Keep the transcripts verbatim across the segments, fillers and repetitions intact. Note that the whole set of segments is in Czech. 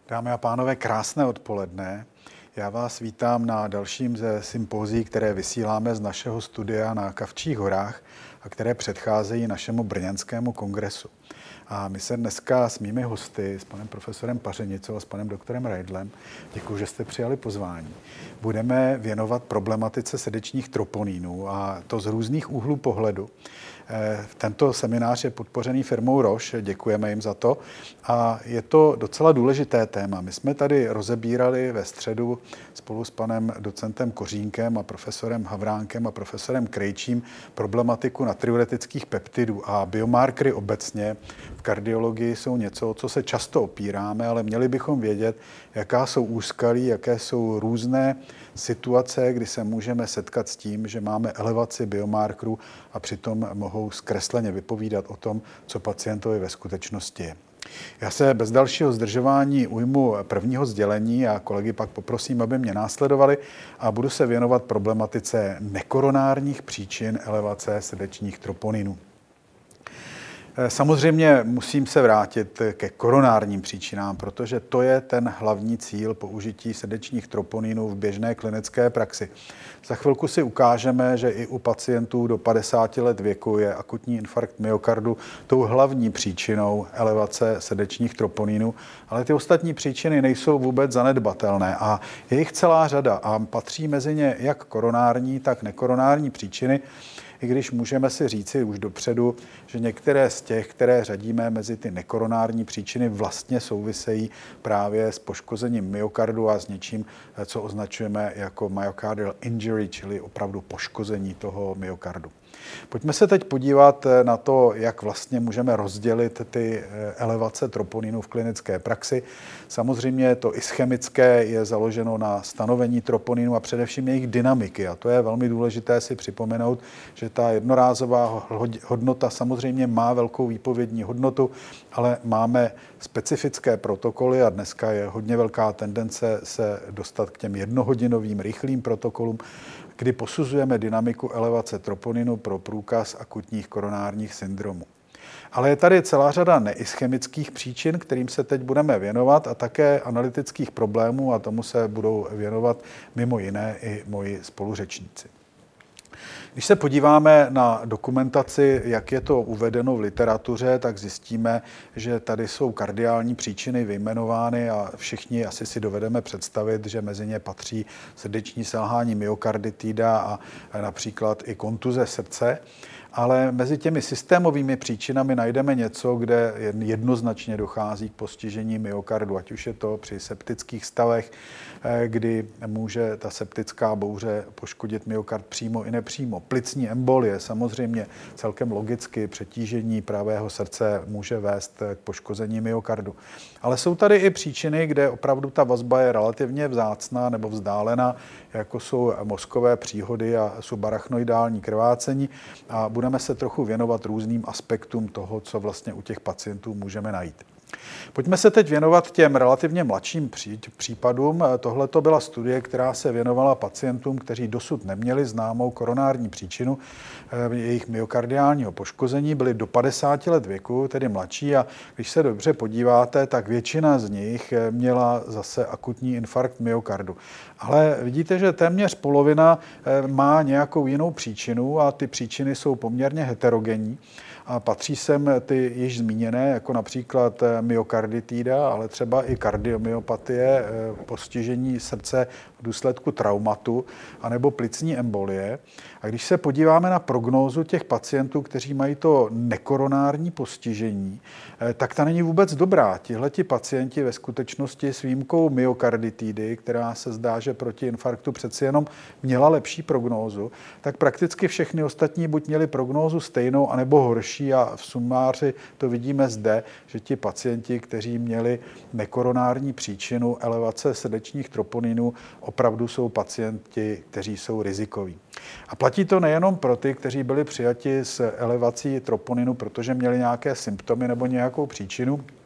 Dámy a pánové, krásné odpoledne. Já vás vítám na dalším ze sympózií, které vysíláme z našeho studia na Kavčích horách a které předcházejí našemu brněnskému kongresu. A my se dneska s mými hosty, s panem profesorem Pařenicou a s panem doktorem Reidlem, děkuji, že jste přijali pozvání, budeme věnovat problematice srdečních troponínů, a to z různých úhlů pohledu. Tento seminář je podpořený firmou Roche, děkujeme jim za to, a je to docela důležité téma. My jsme tady rozebírali ve středu spolu s panem docentem Kořínkem a profesorem Havránkem a profesorem Krejčím problematiku natriuretických peptidů, a biomarkery obecně v kardiologii jsou něco, o co se často opíráme, ale měli bychom vědět, jaká jsou úskalí, jaké jsou různé situace, kdy se můžeme setkat s tím, že máme elevaci biomarkerů a přitom mohou zkresleně vypovídat o tom, co pacientovi ve skutečnosti je. Já se bez dalšího zdržování ujmu prvního sdělení a kolegy pak poprosím, aby mě následovali, a budu se věnovat problematice nekoronárních příčin elevace srdečních troponinů. Samozřejmě musím se vrátit ke koronárním příčinám, protože to je ten hlavní cíl použití srdečních troponinů v běžné klinické praxi. Za chvilku si ukážeme, že i u pacientů do padesáti let věku je akutní infarkt myokardu tou hlavní příčinou elevace srdečních troponinů, ale ty ostatní příčiny nejsou vůbec zanedbatelné a je jich celá řada a patří mezi ně jak koronární, tak nekoronární příčiny, i když můžeme si říci už dopředu, že některé z těch, které řadíme mezi ty nekoronární příčiny, vlastně souvisejí právě s poškozením myokardu a s něčím, co označujeme jako myocardial injury, čili opravdu poškození toho myokardu. Pojďme se teď podívat na to, jak vlastně můžeme rozdělit ty elevace troponinů v klinické praxi. Samozřejmě to ischemické je založeno na stanovení troponinů a především jejich dynamiky. A to je velmi důležité si připomenout, že ta jednorázová hodnota samozřejmě má velkou výpovědní hodnotu, ale máme specifické protokoly a dneska je hodně velká tendence se dostat k těm jednohodinovým rychlým protokolům, kdy posuzujeme dynamiku elevace troponinu pro průkaz akutních koronárních syndromů. Ale je tady celá řada neischemických příčin, kterým se teď budeme věnovat, a také analytických problémů, a tomu se budou věnovat mimo jiné i moji spoluřečníci. Když se podíváme na dokumentaci, jak je to uvedeno v literatuře, tak zjistíme, že tady jsou kardiální příčiny vyjmenovány a všichni asi si dovedeme představit, že mezi ně patří srdeční selhání myokarditida a například i kontuze srdce. Ale mezi těmi systémovými příčinami najdeme něco, kde jednoznačně dochází k postižení myokardu, ať už je to při septických stavech, kdy může ta septická bouře poškodit myokard přímo i nepřímo. Plicní embolie, samozřejmě celkem logicky přetížení pravého srdce může vést k poškození myokardu. Ale jsou tady i příčiny, kde opravdu ta vazba je relativně vzácná nebo vzdálená, jako jsou mozkové příhody a subarachnoidální krvácení, a budeme se trochu věnovat různým aspektům toho, co vlastně u těch pacientů můžeme najít. Pojďme se teď věnovat těm relativně mladším případům. Tohle to byla studie, která se věnovala pacientům, kteří dosud neměli známou koronární příčinu jejich myokardiálního poškození, byli do padesáti let věku, tedy mladší, a když se dobře podíváte, tak většina z nich měla zase akutní infarkt myokardu. Ale vidíte, že téměř polovina má nějakou jinou příčinu a ty příčiny jsou poměrně heterogenní. A patří sem ty již zmíněné, jako například myokarditida, ale třeba i kardiomyopatie, postižení srdce v důsledku traumatu, anebo plicní embolie. A když se podíváme na prognózu těch pacientů, kteří mají to nekoronární postižení, tak ta není vůbec dobrá. Tihleti pacienti ve skutečnosti s výjimkou myokarditidy, která se zdá, že proti infarktu přeci jenom měla lepší prognózu, tak prakticky všechny ostatní buď měli prognózu stejnou, anebo horší, a v sumáři to vidíme zde, že ti pacienti, kteří měli nekoronární příčinu elevace srdečních troponinů, opravdu jsou pacienti, kteří jsou rizikoví. A platí to nejenom pro ty, kteří byli přijati s elevací troponinu, protože měli nějaké symptomy nebo nějakou příčinu.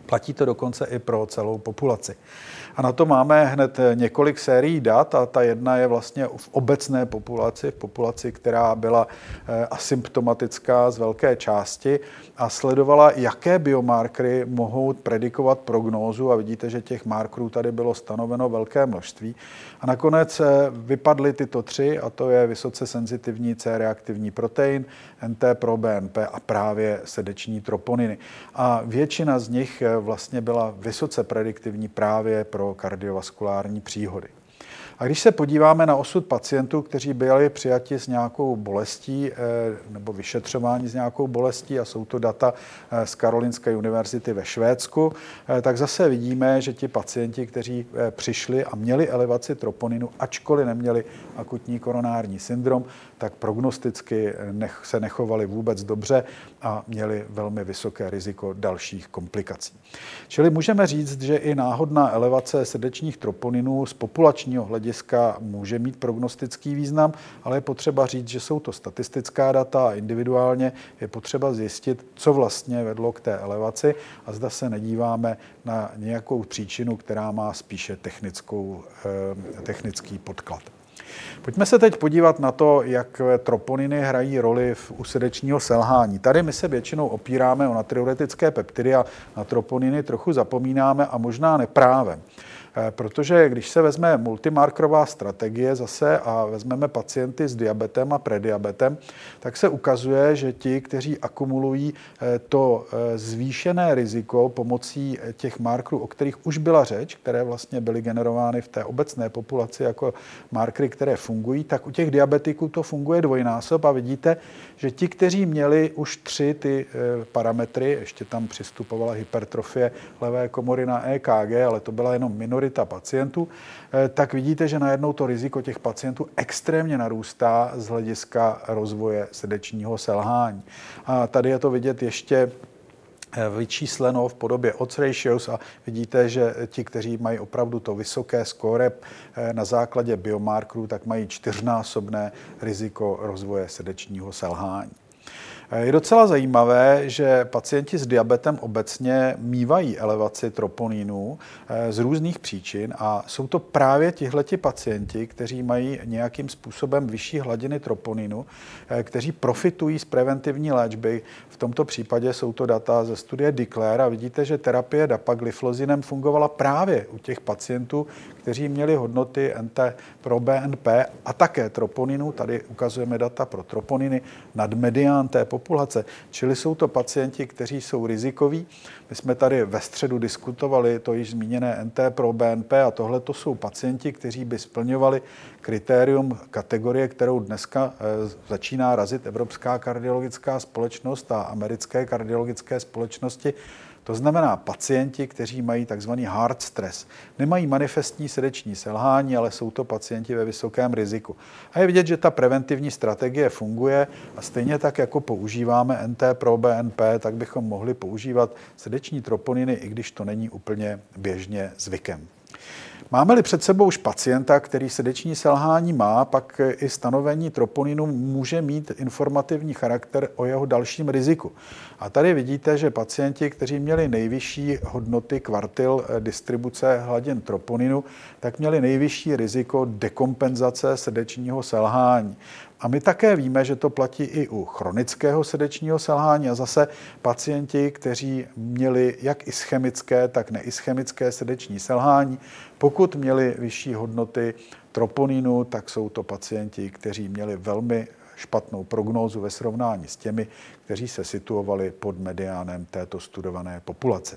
Platí to dokonce i pro celou populaci. A na to máme hned několik sérií dat a ta jedna je vlastně v obecné populaci, v populaci, která byla asymptomatická z velké části a sledovala, jaké biomarkery mohou predikovat prognózu a vidíte, že těch markerů tady bylo stanoveno velké množství. A nakonec vypadly tyto tři a to je vysoce senzitivní C-reaktivní protein, N T-proBNP a právě srdeční troponiny. A většina z nich vlastně byla vysoce prediktivní právě pro kardiovaskulární příhody. A když se podíváme na osud pacientů, kteří byli přijati s nějakou bolestí nebo vyšetřování s nějakou bolestí, a jsou to data z Karolinské univerzity ve Švédsku, tak zase vidíme, že ti pacienti, kteří přišli a měli elevaci troponinu, ačkoliv neměli akutní koronární syndrom, tak prognosticky se nechovali vůbec dobře a měli velmi vysoké riziko dalších komplikací. Čili můžeme říct, že i náhodná elevace srdečních troponinů z populačního hlediska může mít prognostický význam, ale je potřeba říct, že jsou to statistická data a individuálně je potřeba zjistit, co vlastně vedlo k té elevaci a zda se nedíváme na nějakou příčinu, která má spíše technickou, technický podklad. Pojďme se teď podívat na to, jak troponiny hrají roli v u srdečního selhání. Tady my se většinou opíráme o natriuretické peptidy a na troponiny trochu zapomínáme a možná neprávem. Protože když se vezme multimarkerová strategie zase a vezmeme pacienty s diabetem a prediabetem, tak se ukazuje, že ti, kteří akumulují to zvýšené riziko pomocí těch markerů, o kterých už byla řeč, které vlastně byly generovány v té obecné populaci jako markery, které fungují, tak u těch diabetiků to funguje dvojnásob a vidíte, že ti, kteří měli už tři ty parametry, ještě tam přistupovala hypertrofie levé komory na E K G, ale to byla jenom minorita pacientů, tak vidíte, že najednou to riziko těch pacientů extrémně narůstá z hlediska rozvoje srdečního selhání. A tady je to vidět ještě vyčísleno v podobě odds ratios a vidíte, že ti, kteří mají opravdu to vysoké skóre na základě biomarkerů, tak mají čtyřnásobné riziko rozvoje srdečního selhání. Je docela zajímavé, že pacienti s diabetem obecně mívají elevaci troponinů z různých příčin a jsou to právě tihleti pacienti, kteří mají nějakým způsobem vyšší hladiny troponinu, kteří profitují z preventivní léčby. V tomto případě jsou to data ze studie DECLARE a vidíte, že terapie dapagliflozinem fungovala právě u těch pacientů, kteří měli hodnoty N T-proBNP a také troponinu. Tady ukazujeme data pro troponiny nad medián té populace, čili jsou to pacienti, kteří jsou rizikoví. My jsme tady ve středu diskutovali to již zmíněné N T-proBNP a tohle to jsou pacienti, kteří by splňovali kritérium kategorie, kterou dneska začíná razit Evropská kardiologická společnost a americké kardiologické společnosti. To znamená pacienti, kteří mají takzvaný hard stress. Nemají manifestní srdeční selhání, ale jsou to pacienti ve vysokém riziku. A je vidět, že ta preventivní strategie funguje a stejně tak, jako používáme N T-proBNP, tak bychom mohli používat srdeční troponiny, i když to není úplně běžně zvykem. Máme-li před sebou už pacienta, který srdeční selhání má, pak i stanovení troponinu může mít informativní charakter o jeho dalším riziku. A tady vidíte, že pacienti, kteří měli nejvyšší hodnoty kvartil distribuce hladin troponinu, tak měli nejvyšší riziko dekompenzace srdečního selhání. A my také víme, že to platí i u chronického srdečního selhání a zase pacienti, kteří měli jak ischemické, tak neischemické srdeční selhání, pokud měli vyšší hodnoty troponinu, tak jsou to pacienti, kteří měli velmi špatnou prognózu ve srovnání s těmi, kteří se situovali pod mediánem této studované populace.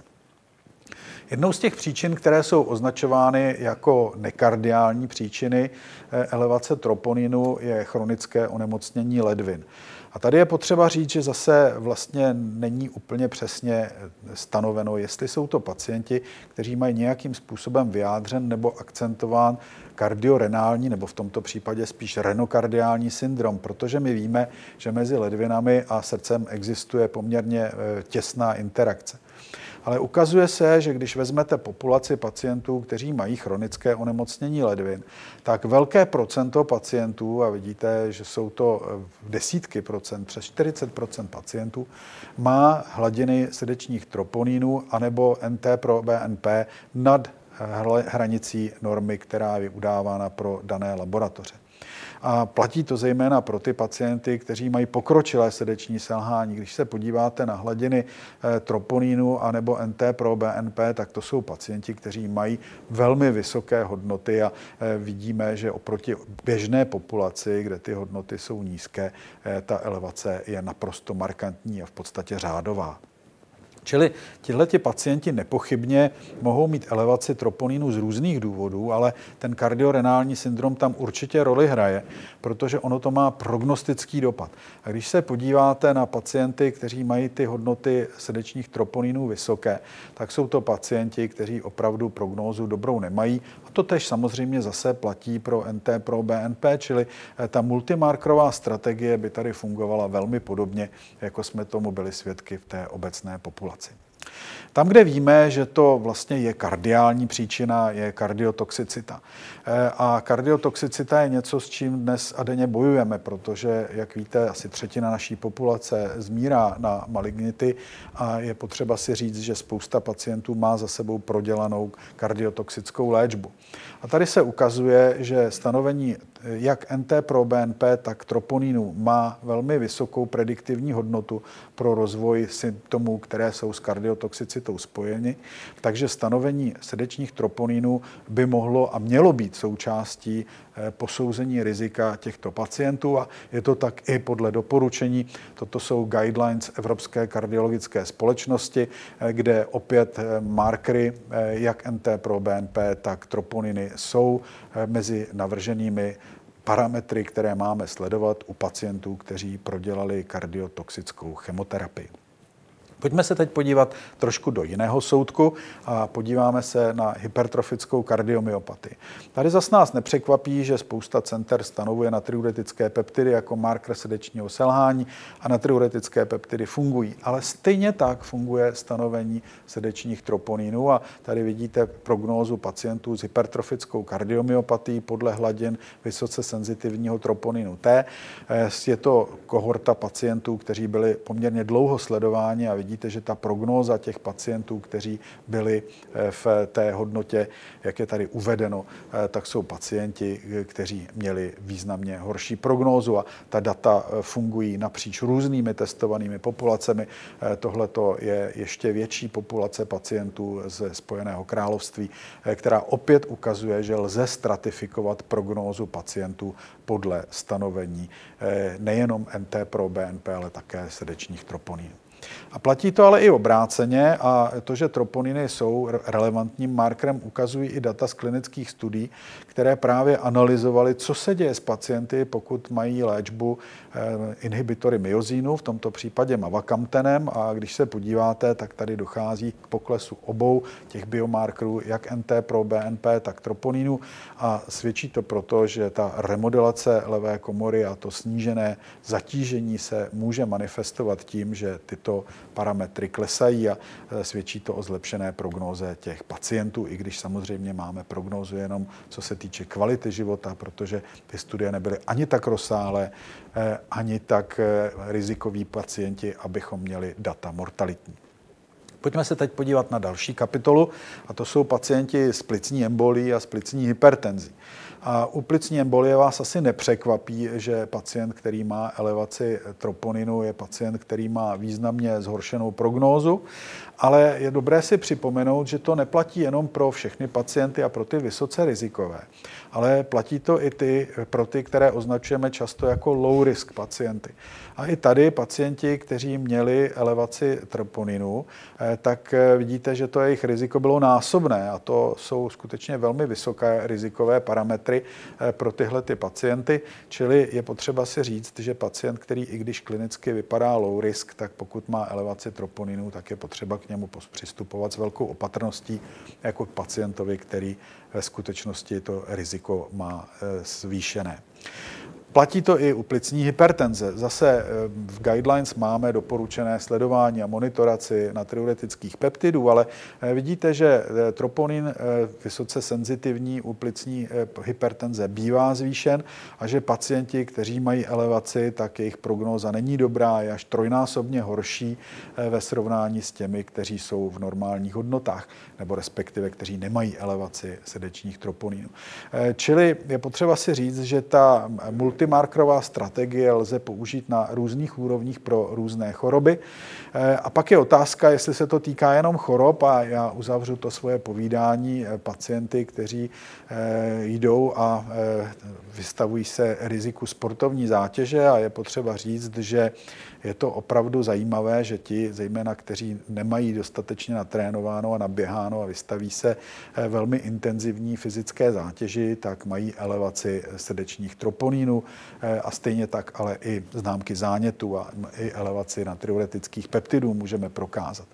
Jednou z těch příčin, které jsou označovány jako nekardiální příčiny elevace troponinu, je chronické onemocnění ledvin. A tady je potřeba říct, že zase vlastně není úplně přesně stanoveno, jestli jsou to pacienti, kteří mají nějakým způsobem vyjádřen nebo akcentován kardiorenální, nebo v tomto případě spíš renokardiální syndrom, protože my víme, že mezi ledvinami a srdcem existuje poměrně těsná interakce. Ale ukazuje se, že když vezmete populaci pacientů, kteří mají chronické onemocnění ledvin, tak velké procento pacientů, a vidíte, že jsou to desítky procent, přes čtyřicet procent pacientů, má hladiny srdečních troponínů anebo N T pro B N P nad hranicí normy, která je udávána pro dané laboratoře. A platí to zejména pro ty pacienty, kteří mají pokročilé srdeční selhání. Když se podíváte na hladiny troponínu anebo N T pro B N P, tak to jsou pacienti, kteří mají velmi vysoké hodnoty a vidíme, že oproti běžné populaci, kde ty hodnoty jsou nízké, ta elevace je naprosto markantní a v podstatě řádová. Čili tihleti pacienti nepochybně mohou mít elevaci troponínu z různých důvodů, ale ten kardiorenální syndrom tam určitě roli hraje, protože ono to má prognostický dopad. A když se podíváte na pacienty, kteří mají ty hodnoty srdečních troponínů vysoké, tak jsou to pacienti, kteří opravdu prognózu dobrou nemají. A to tež samozřejmě zase platí pro N T pro B N P, čili ta multimarkerová strategie by tady fungovala velmi podobně, jako jsme tomu byli svědky v té obecné populaci. Tam, kde víme, že to vlastně je kardiální příčina, je kardiotoxicita. A kardiotoxicita je něco, s čím dnes a denně bojujeme, protože, jak víte, asi třetina naší populace zmírá na malignity a je potřeba si říct, že spousta pacientů má za sebou prodělanou kardiotoxickou léčbu. A tady se ukazuje, že stanovení jak N T pro B N P, tak troponínu má velmi vysokou prediktivní hodnotu pro rozvoj symptomů, které jsou s kardiotoxicitou spojeny. Takže stanovení srdečních troponínů by mohlo a mělo být součástí posouzení rizika těchto pacientů a je to tak i podle doporučení. Toto jsou guidelines Evropské kardiologické společnosti, kde opět markery jak N T pro B N P, tak troponiny jsou mezi navrženými parametry, které máme sledovat u pacientů, kteří prodělali kardiotoxickou chemoterapii. Pojďme se teď podívat trošku do jiného soudku a podíváme se na hypertrofickou kardiomyopatii. Tady zas nás nepřekvapí, že spousta center stanovuje natriuretické peptidy jako marker srdečního selhání a natriuretické peptidy fungují. Ale stejně tak funguje stanovení srdečních troponínů a tady vidíte prognózu pacientů s hypertrofickou kardiomyopatií podle hladin vysoce senzitivního troponinu T. Je to kohorta pacientů, kteří byli poměrně dlouho sledováni a vidíte, Vidíte, že ta prognóza těch pacientů, kteří byli v té hodnotě, jak je tady uvedeno, tak jsou pacienti, kteří měli významně horší prognózu a ta data fungují napříč různými testovanými populacemi. Tohleto je ještě větší populace pacientů ze Spojeného království, která opět ukazuje, že lze stratifikovat prognózu pacientů podle stanovení nejenom N T pro B N P, ale také srdečních troponínů. A platí to ale i obráceně a to, že troponiny jsou relevantním markerem, ukazují i data z klinických studií, které právě analyzovaly, co se děje s pacienty, pokud mají léčbu inhibitory myozínu, v tomto případě mavacamtenem, a když se podíváte, tak tady dochází k poklesu obou těch biomarkerů, jak N T pro B N P, tak troponinu a svědčí to proto, že ta remodelace levé komory a to snížené zatížení se může manifestovat tím, že tyto parametry klesají a svědčí to o zlepšené prognóze těch pacientů, i když samozřejmě máme prognózu jenom co se týče kvality života, protože ty studie nebyly ani tak rozsáhlé, ani tak rizikoví pacienti, abychom měli data mortalitní. Pojďme se teď podívat na další kapitolu, a to jsou pacienti s plicní embolií a s plicní hypertenzí. A u plicní embolie vás asi nepřekvapí, že pacient, který má elevaci troponinu, je pacient, který má významně zhoršenou prognózu, ale je dobré si připomenout, že to neplatí jenom pro všechny pacienty a pro ty vysoce rizikové, ale platí to i ty, pro ty, které označujeme často jako low risk pacienty. A i tady pacienti, kteří měli elevaci troponinu, tak vidíte, že to jejich riziko bylo násobné a to jsou skutečně velmi vysoké rizikové parametry pro tyhle ty pacienty, čili je potřeba si říct, že pacient, který i když klinicky vypadá low risk, tak pokud má elevaci troponinu, tak je potřeba k němu přistupovat s velkou opatrností jako k pacientovi, který ve skutečnosti to riziko má zvýšené. Platí to i u plicní hypertenze. Zase v guidelines máme doporučené sledování a monitoraci natriuretických peptidů, ale vidíte, že troponin vysoce senzitivní u plicní hypertenze bývá zvýšen a že pacienti, kteří mají elevaci, tak jejich prognóza není dobrá, je až trojnásobně horší ve srovnání s těmi, kteří jsou v normálních hodnotách, nebo respektive, kteří nemají elevaci srdečních troponinů. Čili je potřeba si říct, že ta multimarkerová strategie lze použít na různých úrovních pro různé choroby. A pak je otázka, jestli se to týká jenom chorob, a já uzavřu to svoje povídání pacienty, kteří jdou a vystavují se riziku sportovní zátěže, a je potřeba říct, že je to opravdu zajímavé, že ti, zejména kteří nemají dostatečně natrénováno a naběháno a vystaví se velmi intenzivní fyzické zátěži, tak mají elevaci srdečních troponínů a stejně tak ale i známky zánětu a i elevaci natriuretických peptidů můžeme prokázat.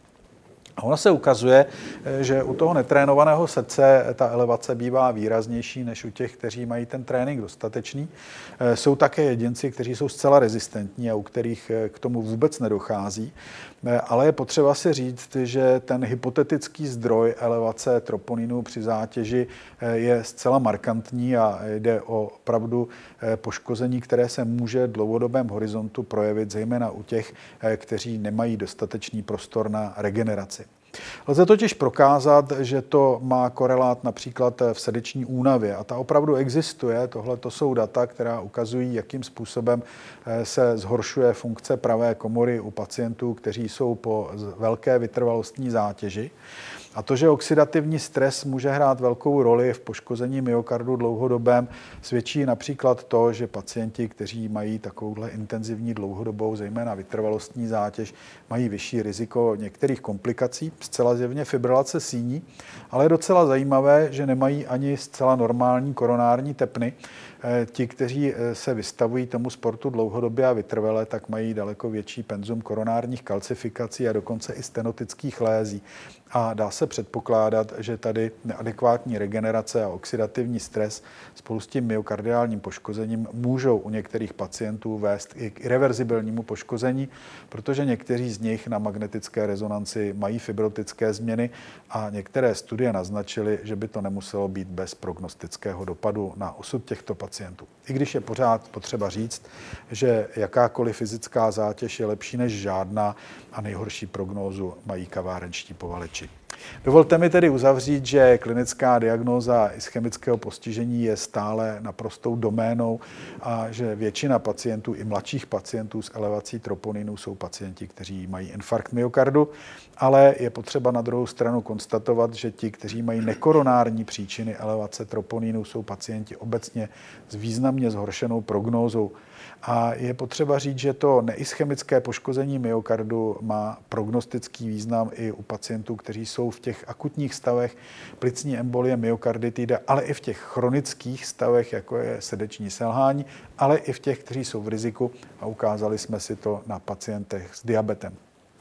A ono se ukazuje, že u toho netrénovaného srdce ta elevace bývá výraznější než u těch, kteří mají ten trénink dostatečný. Jsou také jedinci, kteří jsou zcela rezistentní a u kterých k tomu vůbec nedochází. Ale je potřeba si říct, že ten hypotetický zdroj elevace troponinu při zátěži je zcela markantní a jde o opravdu poškození, které se může v dlouhodobém horizontu projevit, zejména u těch, kteří nemají dostatečný prostor na regeneraci. Lze totiž prokázat, že to má korelát například v srdeční únavě a ta opravdu existuje. Tohle to jsou data, která ukazují, jakým způsobem se zhoršuje funkce pravé komory u pacientů, kteří jsou po velké vytrvalostní zátěži. A to, že oxidativní stres může hrát velkou roli v poškození myokardu dlouhodobém, svědčí například to, že pacienti, kteří mají takovouhle intenzivní dlouhodobou, zejména vytrvalostní zátěž, mají vyšší riziko některých komplikací, zcela zjevně fibrilace síní, ale je docela zajímavé, že nemají ani zcela normální koronární tepny. Ti, kteří se vystavují tomu sportu dlouhodobě a vytrvale, tak mají daleko větší penzum koronárních kalcifikací a dokonce i stenotických lézí. A dá se předpokládat, že tady neadekvátní regenerace a oxidativní stres spolu s tím myokardiálním poškozením můžou u některých pacientů vést i k irreverzibilnímu poškození, protože někteří z nich na magnetické rezonanci mají fibrotické změny a některé studie naznačily, že by to nemuselo být bez prognostického dopadu na osud těchto pacientů. I když je pořád potřeba říct, že jakákoliv fyzická zátěž je lepší než žádná a nejhorší prognózu mají kavárenští povaleči. Dovolte mi tedy uzavřít, že klinická diagnóza ischemického postižení je stále naprostou doménou a že většina pacientů, i mladších pacientů s elevací troponinu, jsou pacienti, kteří mají infarkt myokardu, ale je potřeba na druhou stranu konstatovat, že ti, kteří mají nekoronární příčiny elevace troponinu, jsou pacienti obecně s významně zhoršenou prognózou. A je potřeba říct, že to neischemické poškození myokardu má prognostický význam i u pacientů, kteří jsou v těch akutních stavech plicní embolie, myokarditida, ale i v těch chronických stavech, jako je srdeční selhání, ale i v těch, kteří jsou v riziku, a ukázali jsme si to na pacientech s diabetem.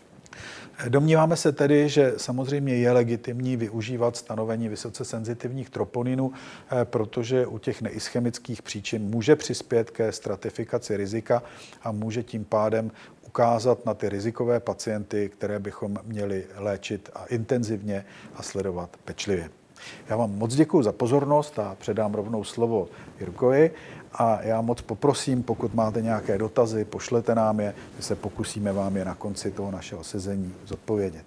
Domníváme se tedy, že samozřejmě je legitimní využívat stanovení vysoce senzitivních troponinů, protože u těch neischemických příčin může přispět ke stratifikaci rizika a může tím pádem ukázat na ty rizikové pacienty, které bychom měli léčit a intenzivně a sledovat pečlivě. Já vám moc děkuji za pozornost a předám rovnou slovo Jirkovi. A já moc poprosím, pokud máte nějaké dotazy, pošlete nám je, my se pokusíme vám je na konci toho našeho sezení zodpovědět.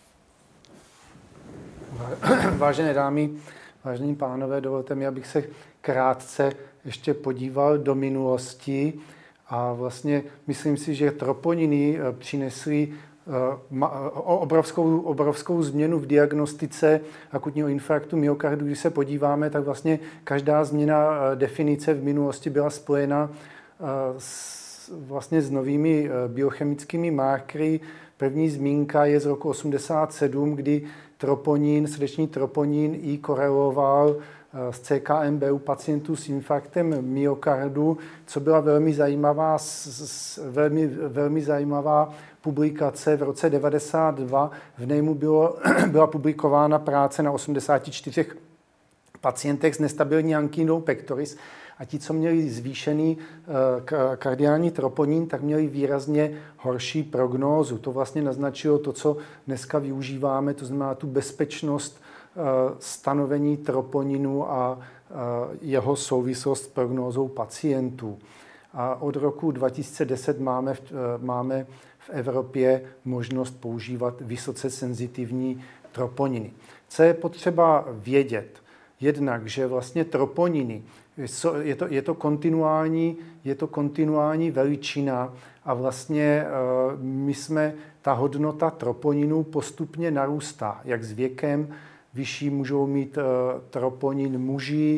Vážené dámy, vážení pánové, dovolte mi, abych se krátce ještě podíval do minulosti. A vlastně myslím si, že troponiny přinesly obrovskou, obrovskou změnu v diagnostice akutního infarktu myokardu. Když se podíváme, tak vlastně každá změna definice v minulosti byla spojena s, vlastně s novými biochemickými markery. První zmínka je z roku osmdesát sedm, kdy troponin, srdeční troponin i koreloval z C K M B u pacientů s infarktem myokardu, co byla velmi zajímavá, velmi, velmi zajímavá publikace v roce devadesát dva. V nějmu bylo, byla publikována práce na osmdesáti čtyřech pacientech s nestabilní angínou pectoris a ti, co měli zvýšený kardiální troponin, tak měli výrazně horší prognózu. To vlastně naznačilo to, co dneska využíváme, to znamená tu bezpečnost stanovení troponinu a jeho souvislost s prognózou pacientů. A od roku dva tisíce deset máme v, máme v Evropě možnost používat vysoce senzitivní troponiny. Co je potřeba vědět? Jednak, že vlastně troponiny, je to, je to, kontinuální, je to kontinuální veličina a vlastně my jsme, ta hodnota troponinu postupně narůstá, jak s věkem. Vyšší můžou mít troponin muži,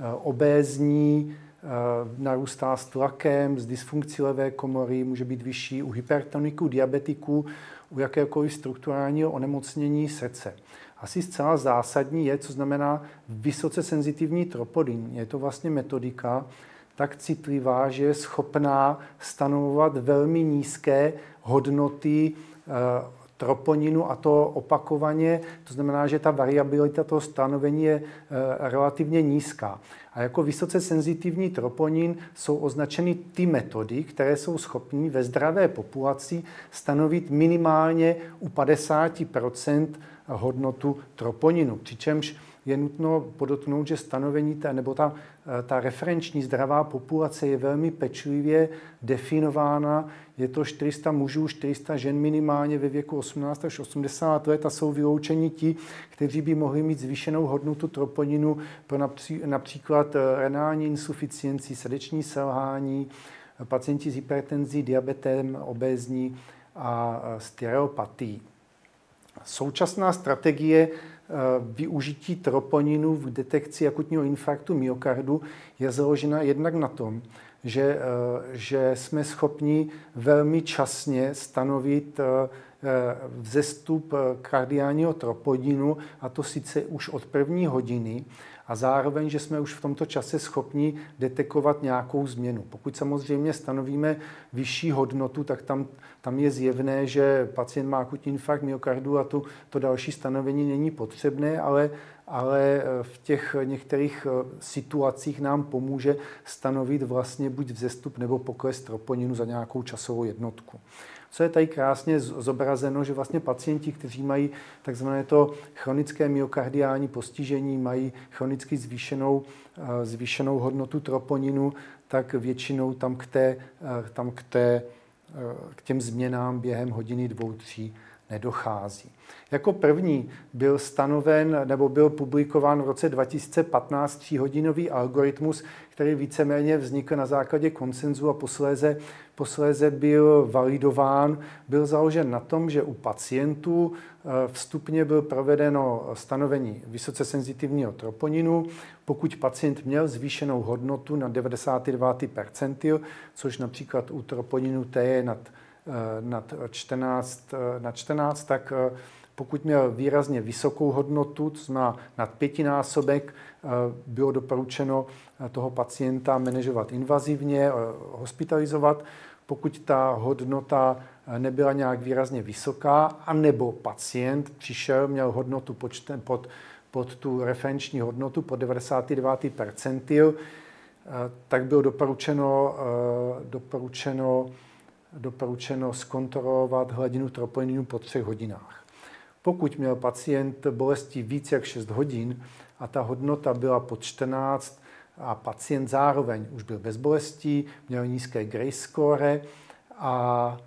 obézní, narůstá s tlakem, s dysfunkcí levé komory, může být vyšší u hypertoniků, diabetiků, u jakéhokoliv strukturálního onemocnění srdce. Asi zcela zásadní je, co znamená vysoce senzitivní troponin. Je to vlastně metodika tak citlivá, že je schopná stanovovat velmi nízké hodnoty troponinu a to opakovaně, to znamená, že ta variabilita toho stanovení je relativně nízká. A jako vysoce senzitivní troponin jsou označeny ty metody, které jsou schopné ve zdravé populaci stanovit minimálně u padesát procent hodnotu troponinu. Přičemž je nutno podotknout, že stanovení ta, nebo ta, ta referenční zdravá populace je velmi pečlivě definována. Je to čtyři sta mužů, čtyři sta žen minimálně ve věku osmnáct až osmdesát let a jsou vyloučeni ti, kteří by mohli mít zvýšenou hodnotu troponinu pro napří, například renální insuficienci, srdeční selhání, pacienti s hypertenzí, diabetem, obézní a stereopatií. Současná strategie využití troponinu v detekci akutního infarktu myokardu je založena jednak na tom, že, že jsme schopni velmi časně stanovit vzestup kardiálního troponinu, a to sice už od první hodiny, a zároveň, že jsme už v tomto čase schopni detekovat nějakou změnu. Pokud samozřejmě stanovíme vyšší hodnotu, tak tam, tam je zjevné, že pacient má akutní infarkt myokardu a tu, to další stanovení není potřebné, ale, ale v těch některých situacích nám pomůže stanovit vlastně buď vzestup nebo pokles troponinu za nějakou časovou jednotku. Co je tady krásně zobrazeno, že vlastně pacienti, kteří mají takzvané to chronické myokardiální postižení, mají chronicky zvýšenou, zvýšenou hodnotu troponinu, tak většinou tam k, té, tam k, té, k těm změnám během hodiny, dvou, tří nedochází. Jako první byl stanoven nebo byl publikován v roce dva tisíce patnáct tříhodinový algoritmus, který víceméně vznikl na základě konsenzu a posléze, posléze byl validován. Byl založen na tom, že u pacientů vstupně byl provedeno stanovení vysoce senzitivního troponinu. Pokud pacient měl zvýšenou hodnotu na devadesát dva percentil, což například u troponinu T je nad nad čtrnáct, nad čtrnáct, tak pokud měl výrazně vysokou hodnotu, to znamená nad pětinásobek, bylo doporučeno toho pacienta manažovat invazivně, hospitalizovat. Pokud ta hodnota nebyla nějak výrazně vysoká, anebo pacient přišel, měl hodnotu pod, pod, pod tu referenční hodnotu, pod devadesát dva percentil, tak bylo doporučeno, doporučeno doporučeno zkontrolovat hladinu troponinu po třech hodinách. Pokud měl pacient bolesti víc jak šest hodin a ta hodnota byla pod čtrnáct a pacient zároveň už byl bez bolestí, měl nízké Grace score a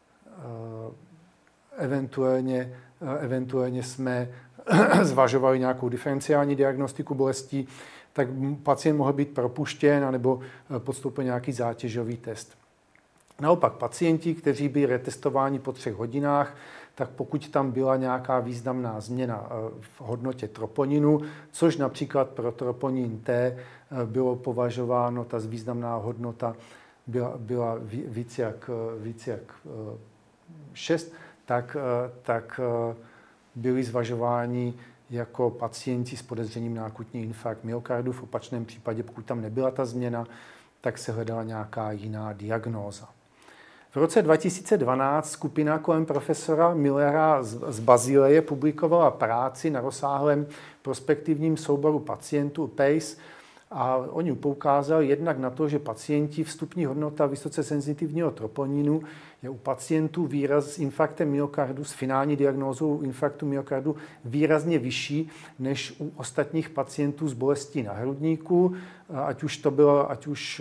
e, eventuálně, eventuálně jsme zvažovali nějakou diferenciální diagnostiku bolestí, tak pacient mohl být propuštěn nebo podstoupil nějaký zátěžový test. Naopak pacienti, kteří byli retestováni po třech hodinách, tak pokud tam byla nějaká významná změna v hodnotě troponinu, což například pro troponin T bylo považováno, ta významná hodnota byla, byla víc jak, víc jak šest, tak, tak byli zvažováni jako pacienti s podezřením na akutní infarkt myokardu. V opačném případě, pokud tam nebyla ta změna, tak se hledala nějaká jiná diagnóza. V V roce dva tisíce dvanáct skupina kolem profesora Millera z Bazileje publikovala práci na rozsáhlém prospektivním souboru pacientů PACE a oni poukázali jednak na to, že pacienti vstupní hodnota vysoce senzitivního troponinu je u pacientů výraz s infarktem myokardu, s finální diagnózou infarktu myokardu výrazně vyšší než u ostatních pacientů s bolestí na hrudníku, ať už to bylo, ať už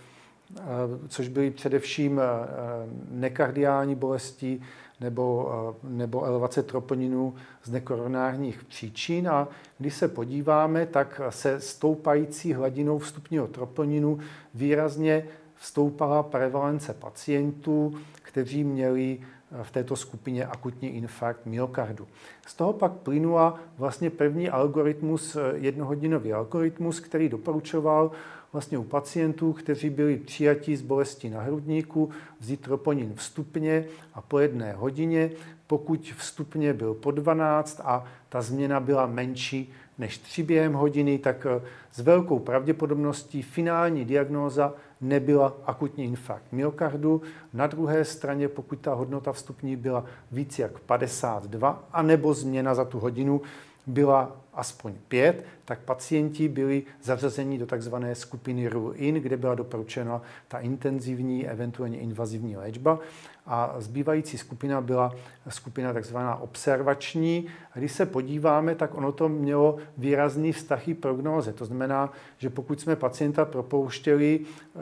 což byly především nekardiální bolesti nebo, nebo elevace troponinu z nekoronárních příčin. A když se podíváme, tak se stoupající hladinou vstupního troponinu výrazně stoupala prevalence pacientů, kteří měli v této skupině akutní infarkt myokardu. Z toho pak plynula vlastně první algoritmus, jednohodinový algoritmus, který doporučoval vlastně u pacientů, kteří byli přijatí s bolestí na hrudníku, vzít troponin vstupně a po jedné hodině, pokud vstupně byl po dvanáct a ta změna byla menší než tři během hodiny, tak s velkou pravděpodobností finální diagnóza nebyla akutní infarkt myokardu. Na druhé straně, pokud ta hodnota vstupní byla víc jak padesát dva, anebo změna za tu hodinu byla aspoň pět, tak pacienti byli zařazeni do takzvané skupiny rule-in, kde byla doporučena ta intenzivní, eventuálně invazivní léčba. A zbývající skupina byla skupina takzvaná observační. A když se podíváme, tak ono to mělo výrazný vztah i prognóze. To znamená, že pokud jsme pacienta propouštěli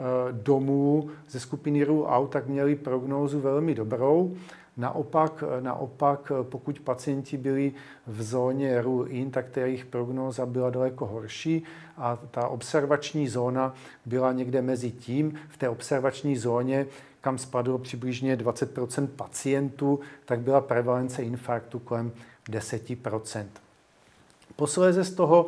domů ze skupiny rule-out, tak měli prognózu velmi dobrou. Naopak, naopak, pokud pacienti byli v zóně rule-in, tak ta jejich prognóza byla daleko horší a ta observační zóna byla někde mezi tím. V té observační zóně, kam spadlo přibližně dvacet procent pacientů, tak byla prevalence infarktu kolem deset procent. Posléze z toho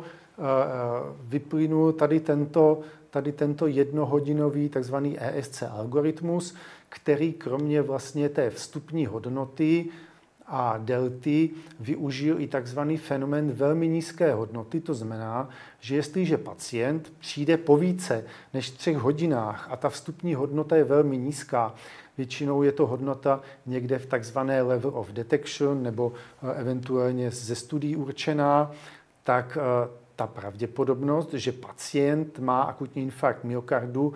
vyplynul tady tento, tady tento jednohodinový takzvaný E S C algoritmus, který kromě vlastně té vstupní hodnoty a delty využil i takzvaný fenomén velmi nízké hodnoty. To znamená, že jestliže pacient přijde po více než třech hodinách a ta vstupní hodnota je velmi nízká, většinou je to hodnota někde v takzvané level of detection nebo eventuálně ze studií určená, tak ta pravděpodobnost, že pacient má akutní infarkt myokardu,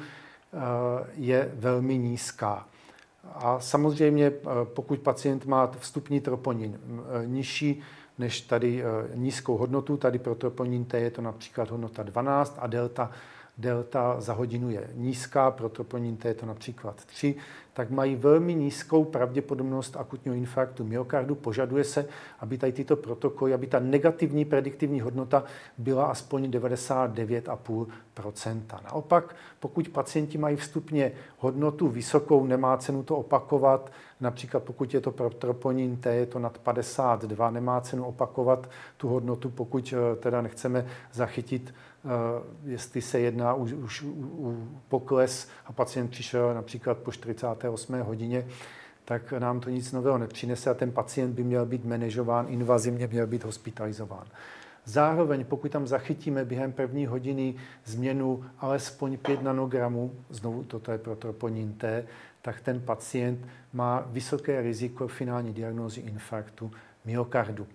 je velmi nízká. A samozřejmě, pokud pacient má vstupní troponin nižší než tady nízkou hodnotu, tady pro troponin T je to například hodnota dvanáct a delta, delta za hodinu je nízká, pro troponin T je to například tři, tak mají velmi nízkou pravděpodobnost akutního infarktu myokardu. Požaduje se, aby tady tyto protokoly, aby ta negativní prediktivní hodnota byla aspoň devadesát devět celá pět procenta. Naopak, pokud pacienti mají vstupně hodnotu vysokou, nemá cenu to opakovat. Například pokud je to pro troponin T, je to nad padesát dva, nemá cenu opakovat tu hodnotu, pokud teda nechceme zachytit, jestli se jedná už, už u pokles a pacient přišel například po čtyřicáté osmé hodině, tak nám to nic nového nepřinese a ten pacient by měl být manažován invazivně, měl být hospitalizován. Zároveň, pokud tam zachytíme během první hodiny změnu alespoň pět nanogramů, znovu toto je pro troponin T, tak ten pacient má vysoké riziko finální diagnózy infarktu myokardu.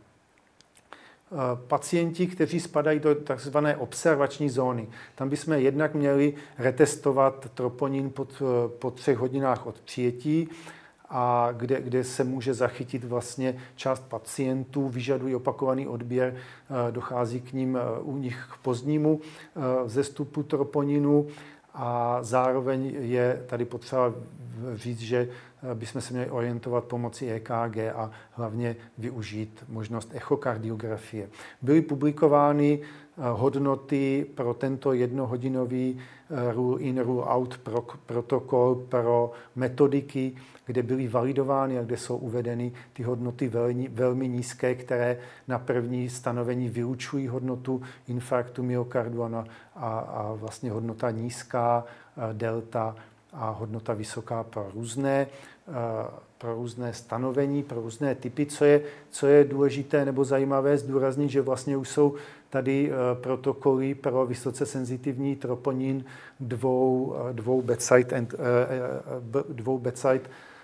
Pacienti, kteří spadají do tzv. Observační zóny, tam bychom jednak měli retestovat troponin po, po třech hodinách od přijetí, a kde, kde se může zachytit vlastně část pacientů, vyžadují opakovaný odběr, dochází k ním u nich k pozdnímu vzestupu troponinu a zároveň je tady potřeba říct, že bychom se měli orientovat pomocí E K G a hlavně využít možnost echokardiografie. Byly publikovány hodnoty pro tento jednohodinový rule-in, rule-out protokol pro metodiky, kde byly validovány a kde jsou uvedeny ty hodnoty velmi, velmi nízké, které na první stanovení vylučují hodnotu infarktu myokardu a, na, a, a vlastně hodnota nízká, delta a hodnota vysoká pro různé, pro různé stanovení, pro různé typy. Co je, co je důležité nebo zajímavé zdůraznit, že vlastně už jsou tady protokoly pro vysoce senzitivní troponin dvou, dvou bedside, and, dvou bedside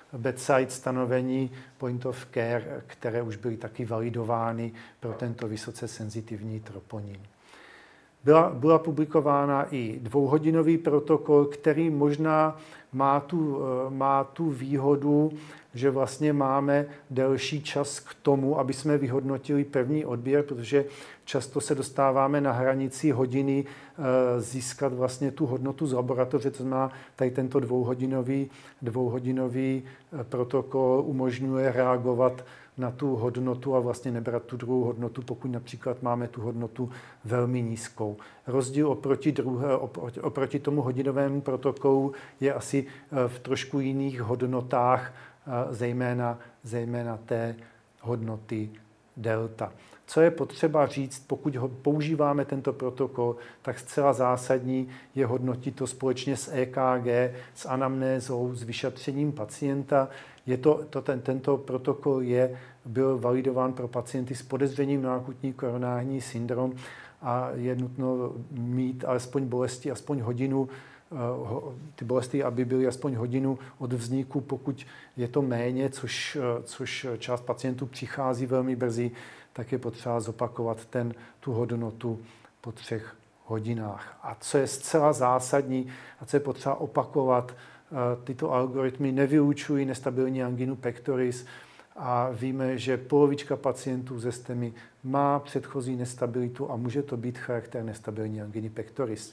bedside stanovení point of care, které už byly taky validovány pro tento vysoce senzitivní troponin. Byla, byla publikována i dvouhodinový protokol, který možná má tu, má tu výhodu, že vlastně máme delší čas k tomu, aby jsme vyhodnotili první odběr, protože často se dostáváme na hranici hodiny získat vlastně tu hodnotu z laboratoře, to znamená, tady tento dvouhodinový, dvouhodinový protokol umožňuje reagovat na tu hodnotu a vlastně nebrat tu druhou hodnotu, pokud například máme tu hodnotu velmi nízkou. Rozdíl oproti, druhé, oproti tomu hodinovému protokolu je asi v trošku jiných hodnotách, zejména, zejména té hodnoty delta. Co je potřeba říct, pokud ho používáme tento protokol, tak zcela zásadní je hodnotit to společně s E K G, s anamnézou, s vyšetřením pacienta. Je to, to ten, tento protokol je, byl validován pro pacienty s podezřením na akutní koronární syndrom a je nutno mít alespoň bolesti, aspoň hodinu, ty bolesti, aby byly aspoň hodinu od vzniku, pokud je to méně, což, což část pacientů přichází velmi brzy, tak je potřeba zopakovat ten, tu hodnotu po třech hodinách. A co je zcela zásadní a co je potřeba opakovat, tyto algoritmy nevylučují nestabilní anginu pectoris a víme, že polovička pacientů ze STEMI má předchozí nestabilitu a může to být charakter nestabilní anginy pectoris.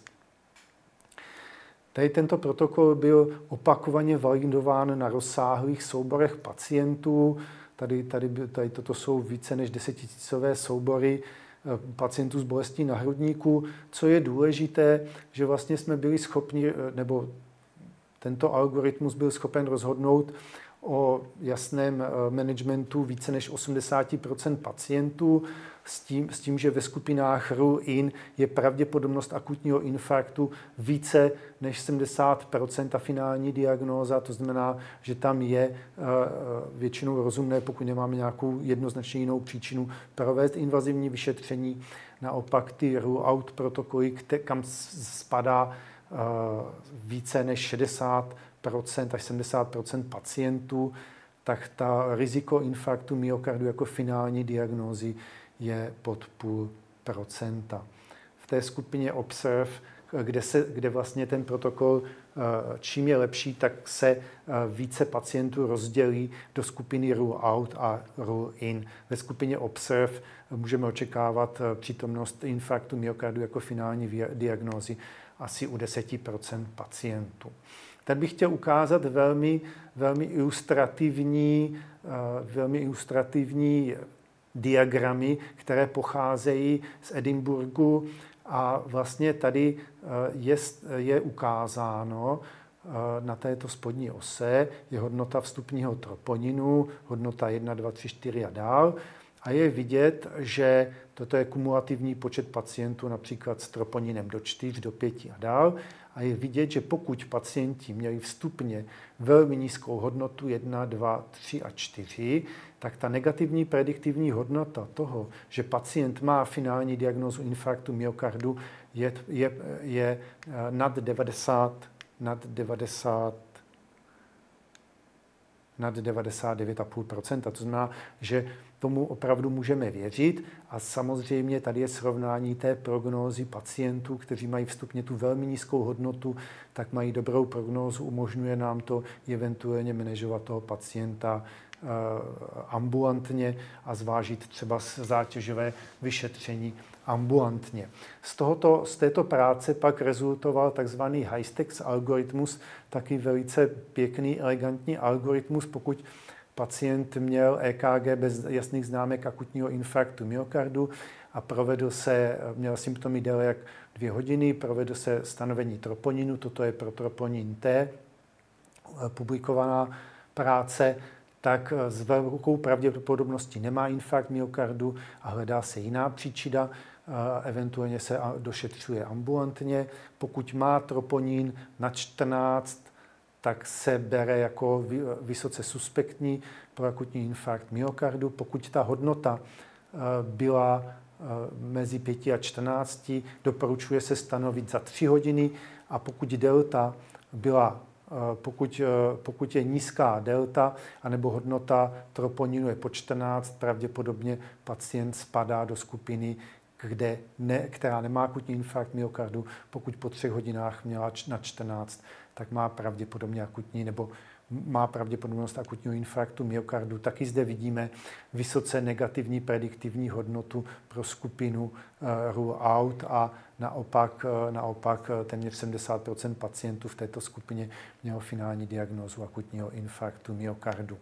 Tady tento protokol byl opakovaně validován na rozsáhlých souborech pacientů. Tady, tady, tady toto jsou více než desetitisícové soubory pacientů s bolestí na hrudníku. Co je důležité, že vlastně jsme byli schopni, nebo tento algoritmus byl schopen rozhodnout o jasném managementu více než osmdesát procent pacientů s tím, s tím, že ve skupinách rule-in je pravděpodobnost akutního infarktu více než sedmdesát procent ta finální diagnóza. To znamená, že tam je většinou rozumné, pokud nemáme nějakou jednoznačně jinou příčinu, provést invazivní vyšetření. Naopak ty rule-out protokoly, kam spadá více než šedesát procent až sedmdesát procent pacientů, tak ta riziko infarktu myokardu jako finální diagnózy je pod půl procenta. V té skupině Observe, kde, se, kde vlastně ten protokol čím je lepší, tak se více pacientů rozdělí do skupiny rule out a rule in. Ve skupině Observe můžeme očekávat přítomnost infarktu myokardu jako finální diagnózy asi u deset procent pacientů. Tady bych chtěl ukázat velmi, velmi ilustrativní, velmi ilustrativní diagramy, které pocházejí z Edinburghu a vlastně tady je, je ukázáno na této spodní ose je hodnota vstupního troponinu, hodnota jedna, dva, tři, čtyři a dál. A je vidět, že toto je kumulativní počet pacientů například s troponinem do čtyř, do pěti a dál. A je vidět, že pokud pacienti měli vstupně velmi nízkou hodnotu jedna, dva, tři a čtyři, tak ta negativní prediktivní hodnota toho, že pacient má finální diagnózu infarktu myokardu, je, je, je nad devadesát, nad devadesát, nad devadesát devět celá pět procenta. To znamená, že tomu opravdu můžeme věřit a samozřejmě tady je srovnání té prognózy pacientů, kteří mají vstupně tu velmi nízkou hodnotu, tak mají dobrou prognózu, umožňuje nám to eventuálně manažovat toho pacienta uh, ambulantně a zvážit třeba zátěžové vyšetření ambulantně. Z, tohoto, z této práce pak rezultoval takzvaný High-Stacks algoritmus, taky velice pěkný, elegantní algoritmus, pokud pacient měl E K G bez jasných známek akutního infarktu myokardu a provedl se, měl symptomy déle jak dvě hodiny, provedl se stanovení troponinu, toto je pro troponin T, publikovaná práce, tak s velkou pravděpodobností nemá infarkt myokardu a hledá se jiná příčina, eventuálně se došetřuje ambulantně. Pokud má troponin na čtrnáct, tak se bere jako vysoce suspektní pro akutní infarkt myokardu. Pokud ta hodnota byla mezi pěti a čtrnácti, doporučuje se stanovit za tři hodiny a pokud delta byla Pokud, pokud je nízká delta anebo hodnota troponinu je po čtrnáct, pravděpodobně pacient spadá do skupiny, kde ne, která nemá akutní infarkt myokardu. Pokud po třech hodinách měla na čtrnáct, tak má pravděpodobně akutní nebo má pravděpodobnost akutního infarktu myokardu. Taky zde vidíme vysoce negativní prediktivní hodnotu pro skupinu rule out a naopak, naopak téměř sedmdesát procent pacientů v této skupině mělo finální diagnózu akutního infarktu myokardu.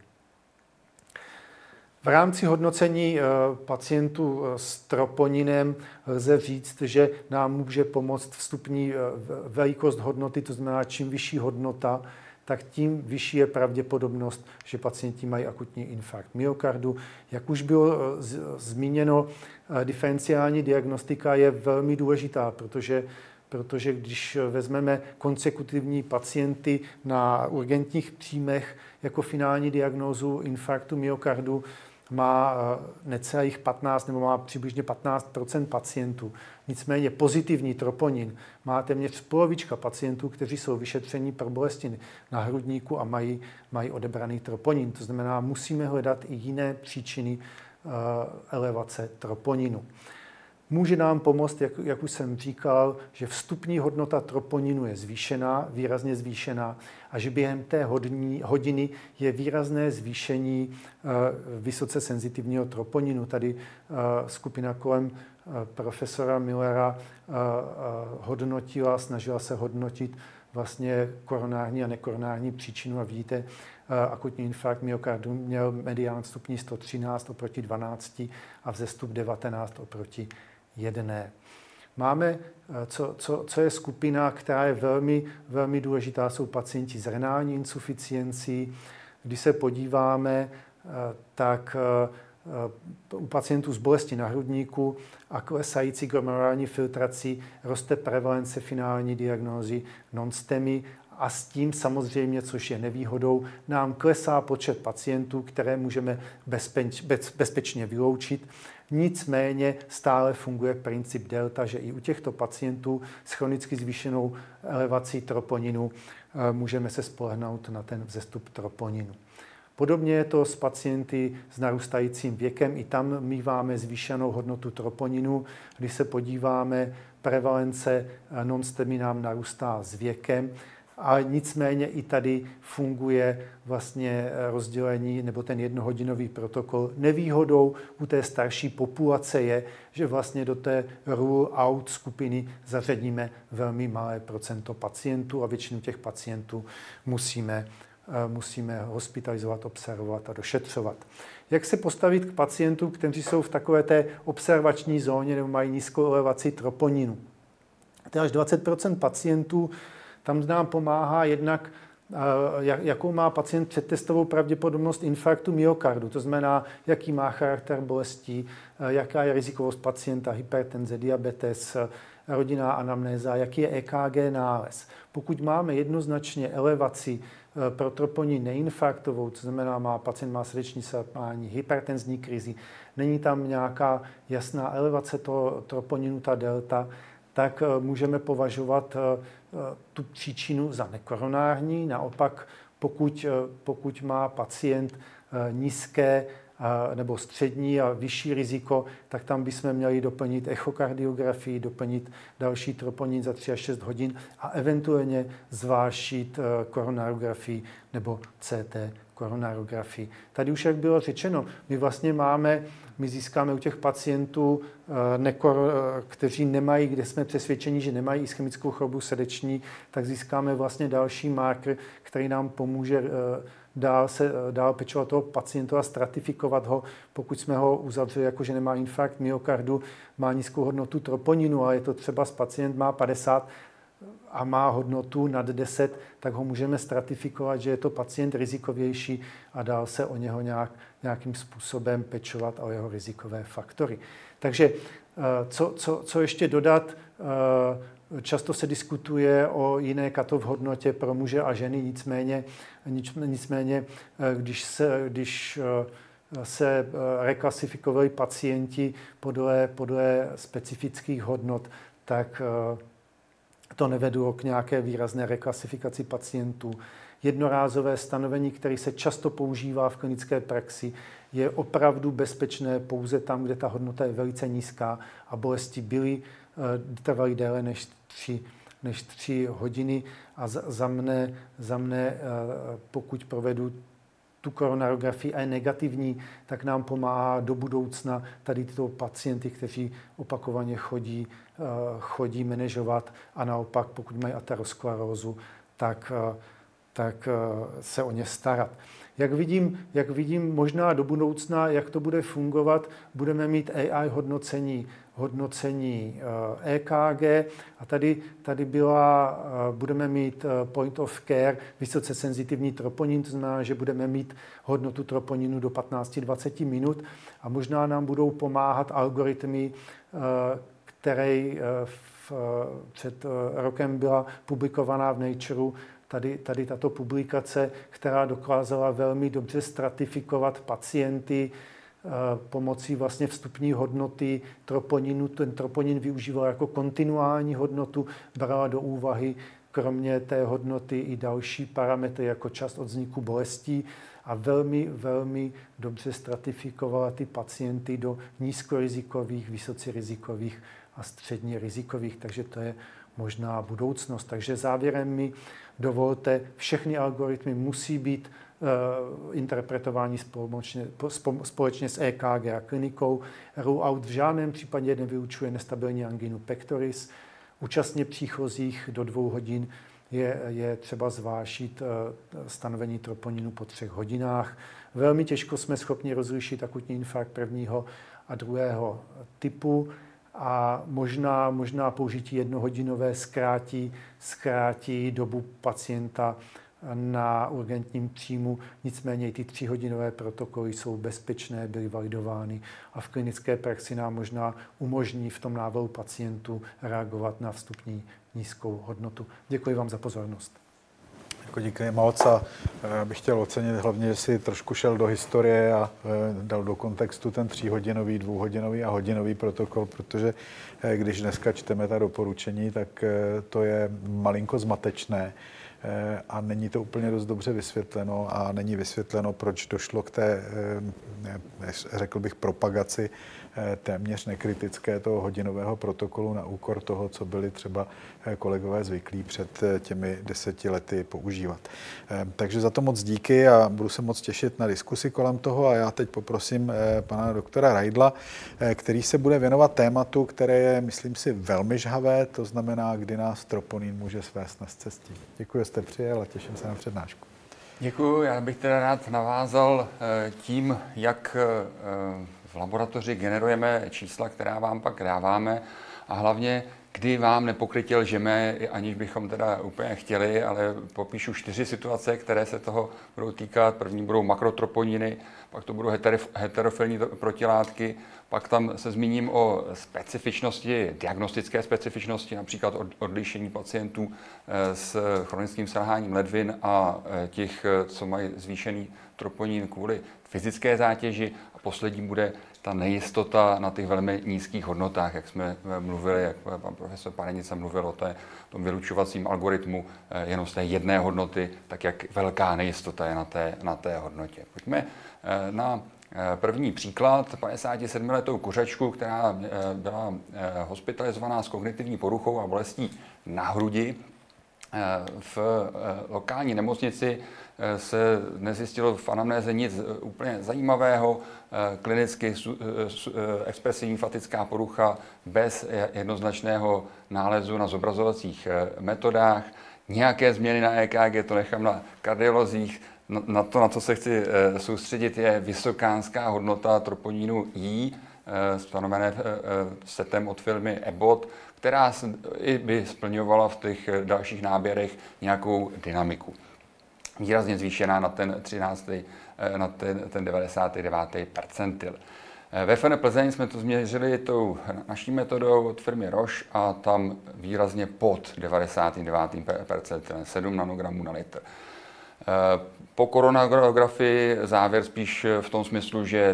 V rámci hodnocení pacientů s troponinem lze říct, že nám může pomoct vstupní velikost hodnoty, to znamená, čím vyšší hodnota, tak tím vyšší je pravděpodobnost, že pacienti mají akutní infarkt myokardu. Jak už bylo zmíněno, diferenciální diagnostika je velmi důležitá, protože, protože když vezmeme konsekutivní pacienty na urgentních příjmech jako finální diagnózu infarktu myokardu, má necelých patnáct nebo má přibližně patnáct procent pacientů. Nicméně pozitivní troponin má téměř polovička pacientů, kteří jsou vyšetření pro bolesti na hrudníku a mají, mají odebraný troponin. To znamená, musíme hledat i jiné příčiny uh, elevace troponinu. Může nám pomoct, jak, jak už jsem říkal, že vstupní hodnota troponinu je zvýšená, výrazně zvýšená a že během té hodní, hodiny je výrazné zvýšení uh, vysoce senzitivního troponinu. Tady uh, skupina kolem uh, profesora Millera uh, uh, hodnotila, snažila se hodnotit vlastně koronární a nekoronární příčinu a vidíte, uh, akutní infarkt myokardu měl medián vstupní sto třináct oproti dvanácti a vzestup devatenáct oproti jedné. Máme, co, co, co je skupina, která je velmi, velmi důležitá, jsou pacienti s renální insuficiencí. Když se podíváme, tak u pacientů s bolestí na hrudníku a klesající glomerulární filtrací roste prevalence finální diagnózy non-STEMI a s tím samozřejmě, což je nevýhodou, nám klesá počet pacientů, které můžeme bezpeč, bez, bezpečně vyloučit. Nicméně stále funguje princip delta, že i u těchto pacientů s chronicky zvýšenou elevací troponinu můžeme se spolehnout na ten vzestup troponinu. Podobně je to s pacienty s narůstajícím věkem. I tam míváme zvýšenou hodnotu troponinu. Když se podíváme, prevalence non-STEMI nám narůstá s věkem. Ale nicméně i tady funguje vlastně rozdělení nebo ten jednohodinový protokol. Nevýhodou u té starší populace je, že vlastně do té rule out skupiny zařadíme velmi malé procento pacientů a většinu těch pacientů musíme, musíme hospitalizovat, observovat a došetřovat. Jak se postavit k pacientům, kteří jsou v takové té observační zóně nebo mají nízkou elevaci troponinu? To je až dvacet procent pacientů. Tam nám pomáhá jednak, jakou má pacient předtestovou pravděpodobnost infarktu myokardu, to znamená, jaký má charakter bolestí, jaká je rizikovost pacienta, hypertenze, diabetes, rodinná anamnéza, jaký je E K G nález. Pokud máme jednoznačně elevaci pro troponin neinfarktovou, to znamená, má, pacient má srdeční selhání, hypertenzní krizi, není tam nějaká jasná elevace toho troponinu, ta delta, tak můžeme považovat tu příčinu za nekoronární. Naopak, pokud, pokud má pacient nízké nebo střední a vyšší riziko, tak tam bychom měli doplnit echokardiografii, doplnit další troponin za tři až šest hodin a eventuálně zvážit koronarografii nebo C T koronarografii. Tady už, jak bylo řečeno, my vlastně máme, my získáme u těch pacientů, kteří nemají, kde jsme přesvědčeni, že nemají ischemickou chorobu srdeční, tak získáme vlastně další marker, který nám pomůže dál, se, dál pečovat toho pacienta a stratifikovat ho, pokud jsme ho uzavřeli jako, že nemá infarkt myokardu, má nízkou hodnotu troponinu, ale je to třeba pacient má padesát a má hodnotu nad deset, tak ho můžeme stratifikovat, že je to pacient rizikovější a dál se o něho nějak, nějakým způsobem pečovat a o jeho rizikové faktory. Takže co, co, co ještě dodat? Často se diskutuje o jiné cut-off hodnotě pro muže a ženy, nicméně, nicméně když se, když se reklasifikovali pacienti podle, podle specifických hodnot, tak to nevedlo k nějaké výrazné reklasifikaci pacientů. Jednorázové stanovení, které se často používá v klinické praxi, je opravdu bezpečné pouze tam, kde ta hodnota je velice nízká a bolesti byly, trvaly déle než tři, než tři hodiny. A za, za, mne, za mne, pokud provedu tu koronarografii a je negativní, tak nám pomáhá do budoucna tady tyto pacienty, kteří opakovaně chodí, chodí manažovat a naopak, pokud mají aterosklerózu, tak, tak se o ně starat. Jak vidím, jak vidím možná do budoucna, jak to bude fungovat, budeme mít A I hodnocení, hodnocení E K G a tady, tady byla, budeme mít point of care, vysoce senzitivní troponin, to znamená, že budeme mít hodnotu troponinu do patnáct až dvacet minut a možná nám budou pomáhat algoritmy, které v, před rokem byla publikovaná v Nature. Tady, tady tato publikace, která dokázala velmi dobře stratifikovat pacienty e, pomocí vlastně vstupní hodnoty troponinu. Ten troponin využíval jako kontinuální hodnotu, brala do úvahy kromě té hodnoty i další parametry jako čas od vzniku bolestí a velmi, velmi dobře stratifikovala ty pacienty do nízkorizikových, vysoce rizikových a středně rizikových, takže to je možná budoucnost. Takže závěrem mi dovolte, všechny algoritmy musí být uh, interpretovány společně, společně s E K G a klinikou. Rule-out v žádném případě nevylučuje nestabilní anginu pectoris. Účastně příchozích do dvou hodin je, je třeba zvážit uh, stanovení troponinu po třech hodinách. Velmi těžko jsme schopni rozlišit akutní infarkt prvního a druhého typu. A možná, možná použití jednohodinové zkrátí, zkrátí dobu pacienta na urgentním příjmu. Nicméně i ty tříhodinové protokoly jsou bezpečné, byly validovány a v klinické praxi nám možná umožní v tom návrhu pacientů reagovat na vstupní nízkou hodnotu. Děkuji vám za pozornost. Díky moc a bych chtěl ocenit hlavně, že si trošku šel do historie a dal do kontextu ten tříhodinový, dvouhodinový a hodinový protokol, protože když dneska čteme ta doporučení, tak to je malinko zmatečné a není to úplně dost dobře vysvětleno a není vysvětleno, proč došlo k té, řekl bych, propagaci téměř nekritické toho hodinového protokolu na úkor toho, co byli třeba kolegové zvyklí před těmi deseti lety používat. Takže za to moc díky a budu se moc těšit na diskusi kolem toho a já teď poprosím pana doktora Reidla, který se bude věnovat tématu, které je, myslím si, velmi žhavé, to znamená, kdy nás troponin může svést na cestě. Děkuji, že jste přijel a těším se na přednášku. Děkuji, já bych teda rád navázal tím, jak v laboratoři generujeme čísla, která vám pak dáváme a hlavně, kdy vám nepokrytě lžeme, aniž bychom teda úplně chtěli, ale popíšu čtyři situace, které se toho budou týkat. První budou makrotroponiny, pak to budou heterofilní protilátky, pak tam se zmíním o specifičnosti, diagnostické specifičnosti, například odlišení pacientů s chronickým selháním ledvin a těch, co mají zvýšený troponin kvůli fyzické zátěži. A poslední bude ta nejistota na těch velmi nízkých hodnotách, jak jsme mluvili, jak pan profesor Parenica mluvil o té, tom vylučovacím algoritmu jenom z té jedné hodnoty, tak jak velká nejistota je na té, na té hodnotě. Pojďme na první příklad, padesátisedmiletou kuřačku, která byla hospitalizovaná s kognitivní poruchou a bolestí na hrudi. V lokální nemocnici se nezjistilo v anamnéze nic úplně zajímavého, klinicky expresivní fatická porucha bez jednoznačného nálezu na zobrazovacích metodách, nějaké změny na E K G, to nechám na kardiolozích. Na to, na co se chci soustředit, je vysokánská hodnota troponinu I, stanovené setem od firmy Abbott, která i by splňovala v těch dalších náběrech nějakou dynamiku. Výrazně zvýšená na ten třináctý, na ten, ten devadesátý devátý percentil. Ve F N Plzeň jsme to změřili tou naší metodou od firmy Roche a tam výrazně pod devadesátým devátým percentilem, sedm nanogramů na litr. Po koronarografii závěr spíš v tom smyslu, že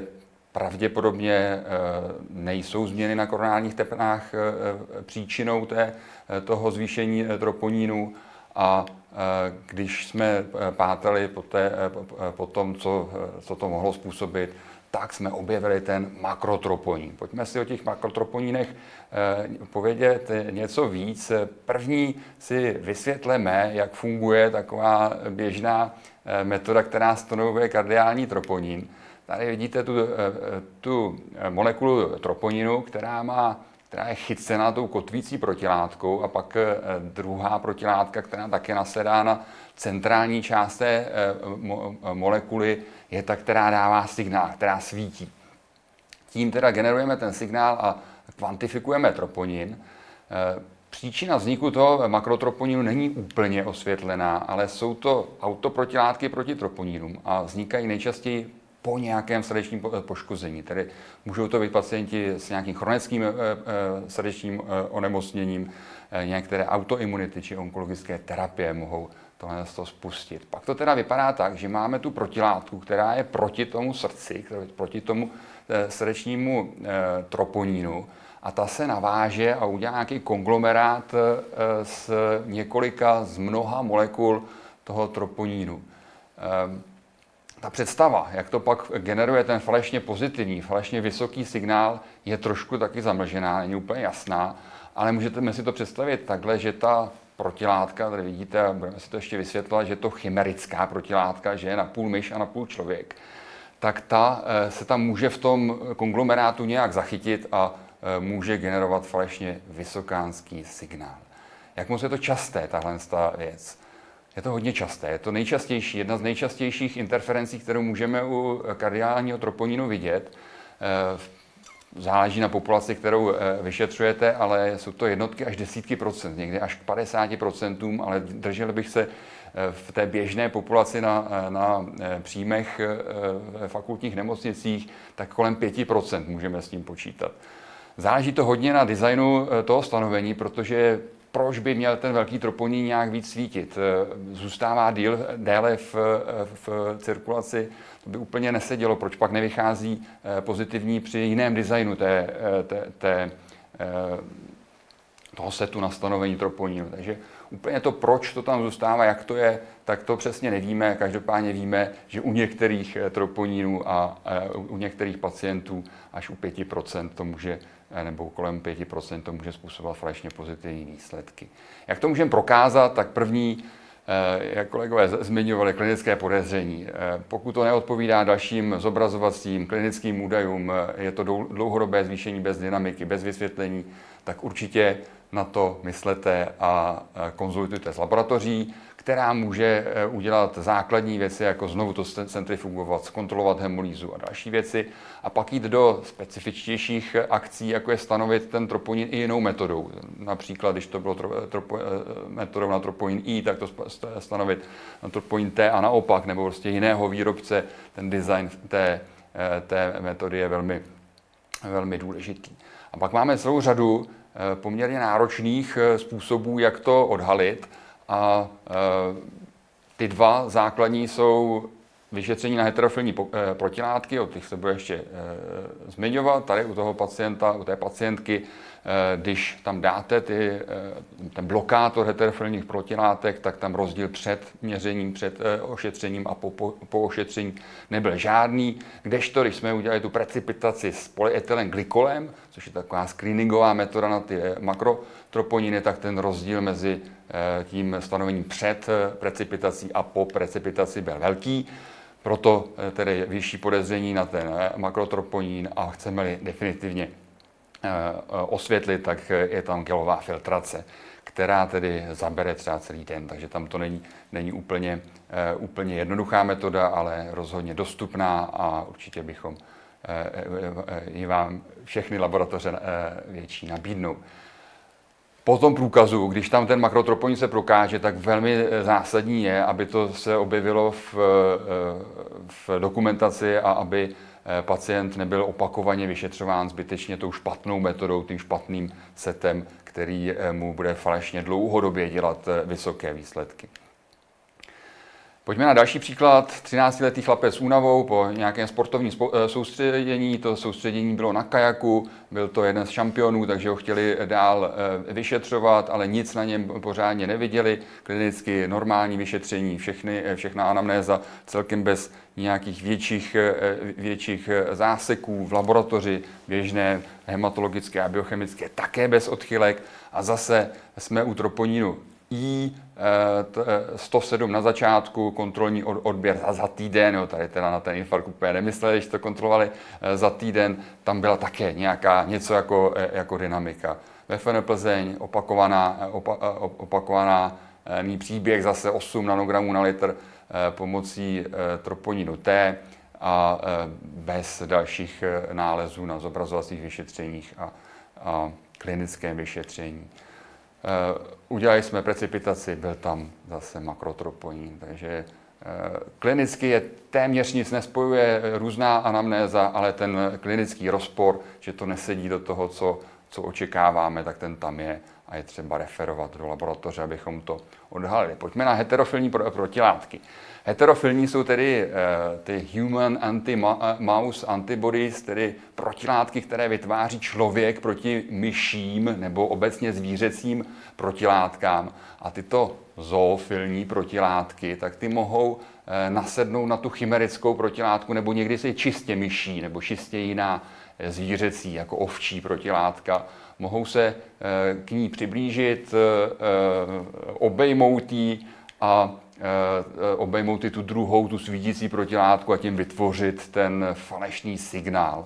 pravděpodobně nejsou změny na koronárních tepnách příčinou té, toho zvýšení troponínu. A když jsme pátali po, té, po tom, co, co to mohlo způsobit, tak jsme objevili ten makrotroponín. Pojďme si o těch makrotroponínech povědět něco víc. První si vysvětleme, jak funguje taková běžná metoda, která stanovuje kardiální troponín. Tady vidíte tu, tu molekulu troponinu, která má která je chycena tou kotvící protilátkou, a pak druhá protilátka, která také nasedá na centrální část té molekuly, je ta, která dává signál, která svítí. Tím teda generujeme ten signál a kvantifikujeme troponin. Příčina vzniku toho makrotroponinu není úplně osvětlená, ale jsou to autoprotilátky proti troponinům a vznikají nejčastěji po nějakém srdečním poškození. Tedy můžou to být pacienti s nějakým chronickým srdečním onemocněním, některé autoimunity či onkologické terapie mohou tohle spustit. Pak to teda vypadá tak, že máme tu protilátku, která je proti tomu srdci, proti tomu srdečnímu troponínu, a ta se naváže a udělá nějaký konglomerát z několika, z mnoha molekul toho troponínu. Ta představa, jak to pak generuje ten falešně pozitivní, falešně vysoký signál, je trošku taky zamlžená, není úplně jasná, ale můžete si to představit takhle, že ta protilátka, tady vidíte, a budeme si to ještě vysvětlovat, že je to chimerická protilátka, že je na půl myš a na půl člověk, tak ta se tam může v tom konglomerátu nějak zachytit a může generovat falešně vysokánský signál. Jak moc je to časté, tahle věc? Je to hodně časté. Je to nejčastější, jedna z nejčastějších interferencí, kterou můžeme u kardiálního troponinu vidět. Záleží na populaci, kterou vyšetřujete, ale jsou to jednotky až desítky procent, někdy až k padesáti procentům, ale držel bych se v té běžné populaci na, na příjmech v fakultních nemocnicích, tak kolem pěti procent můžeme s tím počítat. Záleží to hodně na designu toho stanovení, protože proč by měl ten velký troponín nějak víc svítit? Zůstává díl, déle v, v cirkulaci, to by úplně nesedělo. Proč pak nevychází pozitivní při jiném designu té, té, té, toho setu na stanovení troponínu? Takže úplně to, proč to tam zůstává, jak to je, tak to přesně nevíme. Každopádně víme, že u některých troponínů a u některých pacientů až u pěti procent to může, nebo kolem pěti procent to může způsobovat falešně pozitivní výsledky. Jak to můžeme prokázat, tak první, jak kolegové zmiňovali, klinické podezření. Pokud to neodpovídá dalším zobrazovacím klinickým údajům, je to dlouhodobé zvýšení bez dynamiky, bez vysvětlení, tak určitě na to myslete a konzultujte s laboratoří, která může udělat základní věci, jako znovu to centrifugovat, zkontrolovat hemolýzu a další věci, a pak jít do specifičtějších akcí, jako je stanovit ten troponin i jinou metodou. Například, když to bylo tropo, metodou na troponin I, tak to stanovit na troponin T a naopak, nebo prostě jiného výrobce. Ten design té, té metody je velmi, velmi důležitý. A pak máme celou řadu poměrně náročných způsobů, jak to odhalit. A ty dva základní jsou vyšetření na heterofilní protilátky, o těch se bude ještě zmiňovat. Tady u toho pacienta, u té pacientky, když tam dáte ty, ten blokátor heterofilních protilátek, tak tam rozdíl před měřením, před ošetřením a po, po, po ošetření nebyl žádný. Kdežto, když jsme udělali tu precipitaci s polyetylenglykolem, což je taková screeningová metoda na ty makrotroponiny, tak ten rozdíl mezi tím stanovením před precipitací a po precipitaci byl velký. Proto tedy vyšší podezření na ten makrotroponín, a chceme-li definitivně osvětlit, tak je tam gelová filtrace, která tedy zabere třeba celý den, takže tam to není, není úplně, úplně jednoduchá metoda, ale rozhodně dostupná a určitě bychom ji vám všechny laboratoře větší nabídnou. Po tom průkazu, když tam ten makrotroponin se prokáže, tak velmi zásadní je, aby to se objevilo v, v dokumentaci a aby pacient nebyl opakovaně vyšetřován zbytečně tou špatnou metodou, tím špatným setem, který mu bude falešně dlouhodobě dělat vysoké výsledky. Pojďme na další příklad. třináctiletý chlapec s únavou po nějakém sportovním soustředění. To soustředění bylo na kajaku, byl to jeden z šampionů, takže ho chtěli dál vyšetřovat, ale nic na něm pořádně neviděli. Klinicky normální vyšetření, všechny, všechna anamnéza celkem bez nějakých větších, větších záseků v laboratoři, běžné hematologické a biochemické, také bez odchylek. A zase jsme u troponínu I, sto sedm na začátku, kontrolní odběr za týden, jo, tady teda na ten infarkt úplně nemysleli, když to kontrolovali za týden, tam byla také nějaká, něco jako, jako dynamika. Ve F N Plzeň opakovaná, opa, opakovaná mý příběh, zase osm nanogramů na litr pomocí troponinu T a bez dalších nálezů na zobrazovacích vyšetřeních a, a klinickém vyšetření. Uh, udělali jsme precipitaci, byl tam zase makrotroponín, takže uh, klinicky je téměř nic nespojuje, různá anamnéza, ale ten klinický rozpor, že to nesedí do toho, co, co očekáváme, tak ten tam je a je třeba referovat do laboratoře, abychom to odhalili. Pojďme na heterofilní protilátky. Heterofilní jsou tedy uh, ty human anti-mouse antibodies, tedy protilátky, které vytváří člověk proti myším nebo obecně zvířecím protilátkám. A tyto zoofilní protilátky, tak ty mohou uh, nasednout na tu chimerickou protilátku, nebo někdy se čistě myší, nebo čistě jiná zvířecí, jako ovčí protilátka. Mohou se uh, k ní přiblížit, uh, obejmout ji a obejmout i tu druhou, tu svítící protilátku a tím vytvořit ten falešný signál.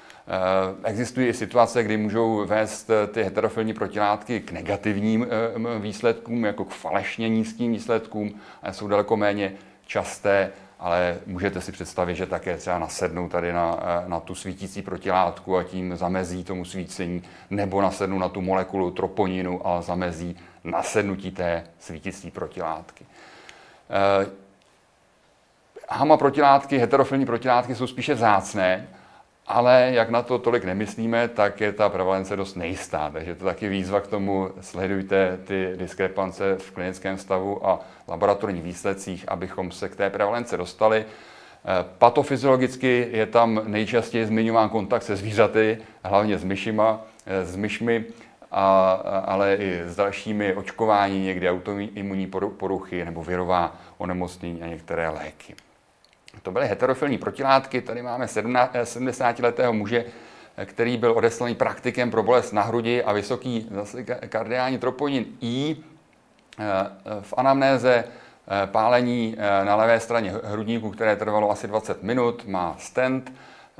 Existují i situace, kdy můžou vést ty heterofilní protilátky k negativním výsledkům, jako k falešně nízkým výsledkům, a jsou daleko méně časté, ale můžete si představit, že také třeba nasednou tady na, na tu svítící protilátku a tím zamezí tomu svícení, nebo nasednou na tu molekulu troponinu a zamezí nasednutí té svítící protilátky. Uh, Hama protilátky, heterofilní protilátky jsou spíše vzácné, ale jak na to tolik nemyslíme, tak je ta prevalence dost nejistá. Takže to taky výzva k tomu, sledujte ty diskrepance v klinickém stavu a laboratorních výsledcích, abychom se k té prevalence dostali. Patofyziologicky je tam nejčastěji zmiňován kontakt se zvířaty, hlavně s myšima, s myšmi, A, ale i s dalšími očkování, někdy autoimunní poruchy nebo virová onemocnění a některé léky. To byly heterofilní protilátky. Tady máme sedmdesátiletého muže, který byl odeslaný praktikem pro bolest na hrudi a vysoký zase kardiální troponin I. V anamnéze pálení na levé straně hrudníku, které trvalo asi dvacet minut, má stent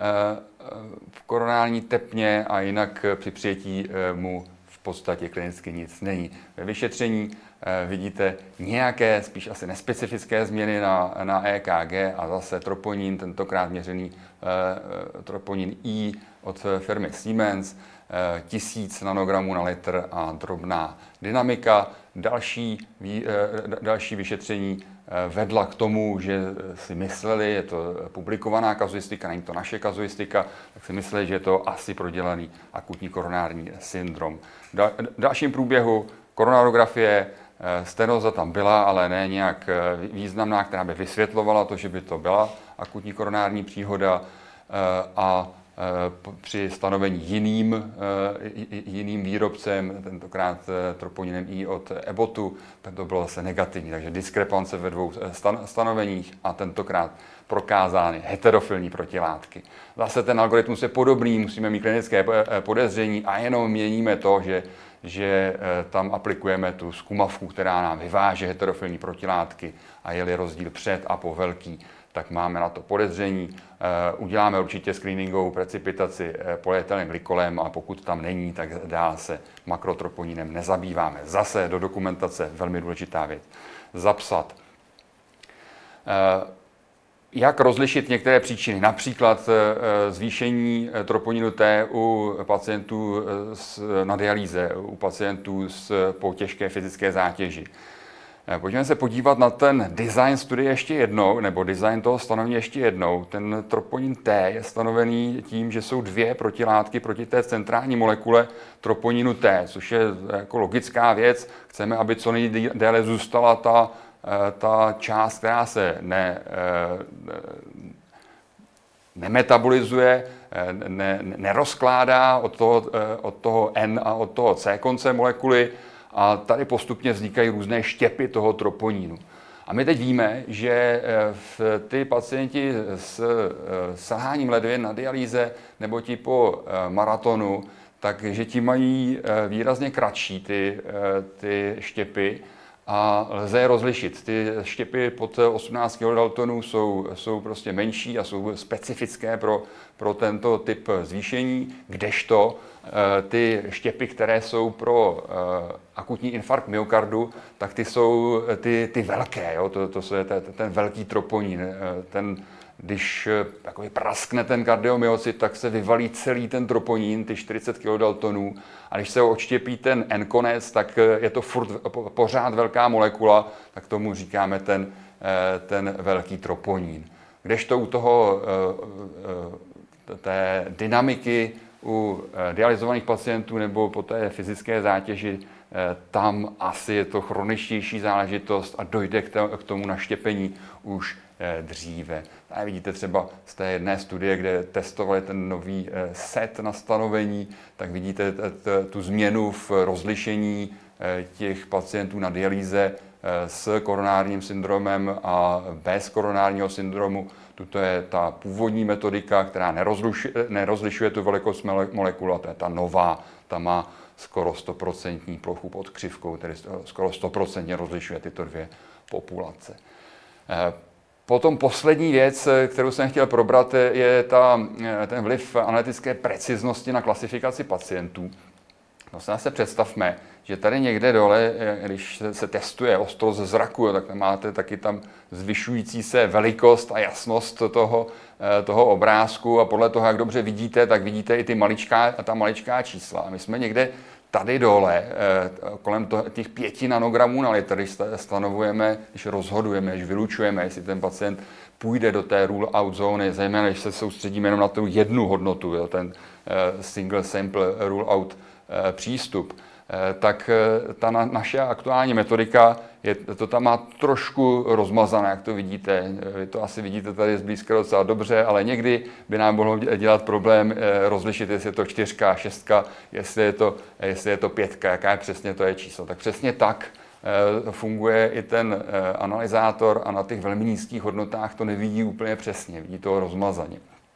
v koronální tepně a jinak při přijetí mu v podstatě klinicky nic není. Ve vyšetření vidíte nějaké, spíš asi nespecifické změny na, na E K G a zase troponin, tentokrát měřený eh, troponin I od firmy Siemens, eh, tisíc nanogramů na litr a drobná dynamika. Další, vý, eh, další vyšetření eh, vedla k tomu, že si mysleli, je to publikovaná kazuistika, není to naše kazuistika, tak si mysleli, že je to asi prodělaný akutní koronární syndrom. Da, dalším průběhu koronarografie, stenoza tam byla, ale ne nějak významná, která by vysvětlovala to, že by to byla akutní koronární příhoda, a při stanovení jiným, jiným výrobcem, tentokrát troponinem I od Ebotu, to bylo zase negativní, takže diskrepance ve dvou stanoveních a tentokrát prokázány heterofilní protilátky. Zase ten algoritmus je podobný, musíme mít klinické podezření a jenom měníme to, že že tam aplikujeme tu zkumavku, která nám vyváže heterofilní protilátky a je-li rozdíl před a po velký, tak máme na to podezření. Uděláme určitě screeningovou precipitaci polyetylenglykolem glykolem a pokud tam není, tak dál se makrotroponinem nezabýváme. Zase do dokumentace velmi důležitá věc. Zapsat. Jak rozlišit některé příčiny, například zvýšení troponinu T u pacientů na dialýze, u pacientů s, po těžké fyzické zátěži. Pojďme se podívat na ten design studie ještě jednou, nebo design toho stanovení ještě jednou. Ten troponin T je stanovený tím, že jsou dvě protilátky proti té centrální molekule troponinu T, což je jako logická věc. Chceme, aby co nejdéle zůstala ta ta část, která se ne, nemetabolizuje, ne, nerozkládá od toho, od toho N a od toho C konce molekuly a tady postupně vznikají různé štěpy toho troponínu. A my teď víme, že v ty pacienti s selháním ledvin na dialýze nebo ti po maratonu, takže ti mají výrazně kratší ty, ty štěpy a lze je rozlišit. Ty štěpy pod osmnáct kilodaltonů jsou, jsou prostě menší a jsou specifické pro, pro tento typ zvýšení, kdežto ty štěpy, které jsou pro akutní infarkt myokardu, tak ty jsou ty, ty velké, jo? To, to je ten, ten velký troponín. Ten, když takový praskne ten kardiomyocyt, tak se vyvalí celý ten troponín, ty čtyřicet kilodaltonů. A když se ho odštěpí ten N-konec, tak je to furt pořád velká molekula, tak tomu říkáme ten, ten velký troponín. Kdežto u toho té dynamiky u dialyzovaných pacientů nebo po té fyzické zátěži, tam asi je to chroničtější záležitost a dojde k tomu naštěpení už dříve. Tady vidíte třeba z té jedné studie, kde testovali ten nový set na stanovení, tak vidíte tu změnu v rozlišení těch pacientů na dialýze s koronárním syndromem a bez koronárního syndromu. Tuto je ta původní metodika, která nerozlišuje, nerozlišuje tu velikost molekul, a to je ta nová, ta má skoro sto procent plochu pod křivkou, tedy skoro sto procent rozlišuje tyto dvě populace. Potom poslední věc, kterou jsem chtěl probrat, je ta, ten vliv analytické preciznosti na klasifikaci pacientů. No se zase představme, že tady někde dole, když se testuje ostrost zraku, tak máte taky tam zvyšující se velikost a jasnost toho, toho obrázku a podle toho, jak dobře vidíte, tak vidíte i ty maličká, ta maličká čísla. My jsme někde tady dole, kolem těch pěti nanogramů na litr, když stanovujeme, když rozhodujeme, když vylučujeme, jestli ten pacient půjde do té rule-out zóny, zejména když se soustředíme jenom na tu jednu hodnotu, jo, ten single sample rule-out přístup, tak ta naše aktuální metodika je, to tam má trošku rozmazané, jak to vidíte. Vy to asi vidíte tady zblízka docela dobře, ale někdy by nám mohlo dělat problém rozlišit, jestli je to čtyřka, šestka, jestli je to, jestli je to pětka, jaká je přesně to je číslo. Tak přesně tak funguje i ten analyzátor a na těch velmi nízkých hodnotách to nevidí úplně přesně, vidí to rozmazaně.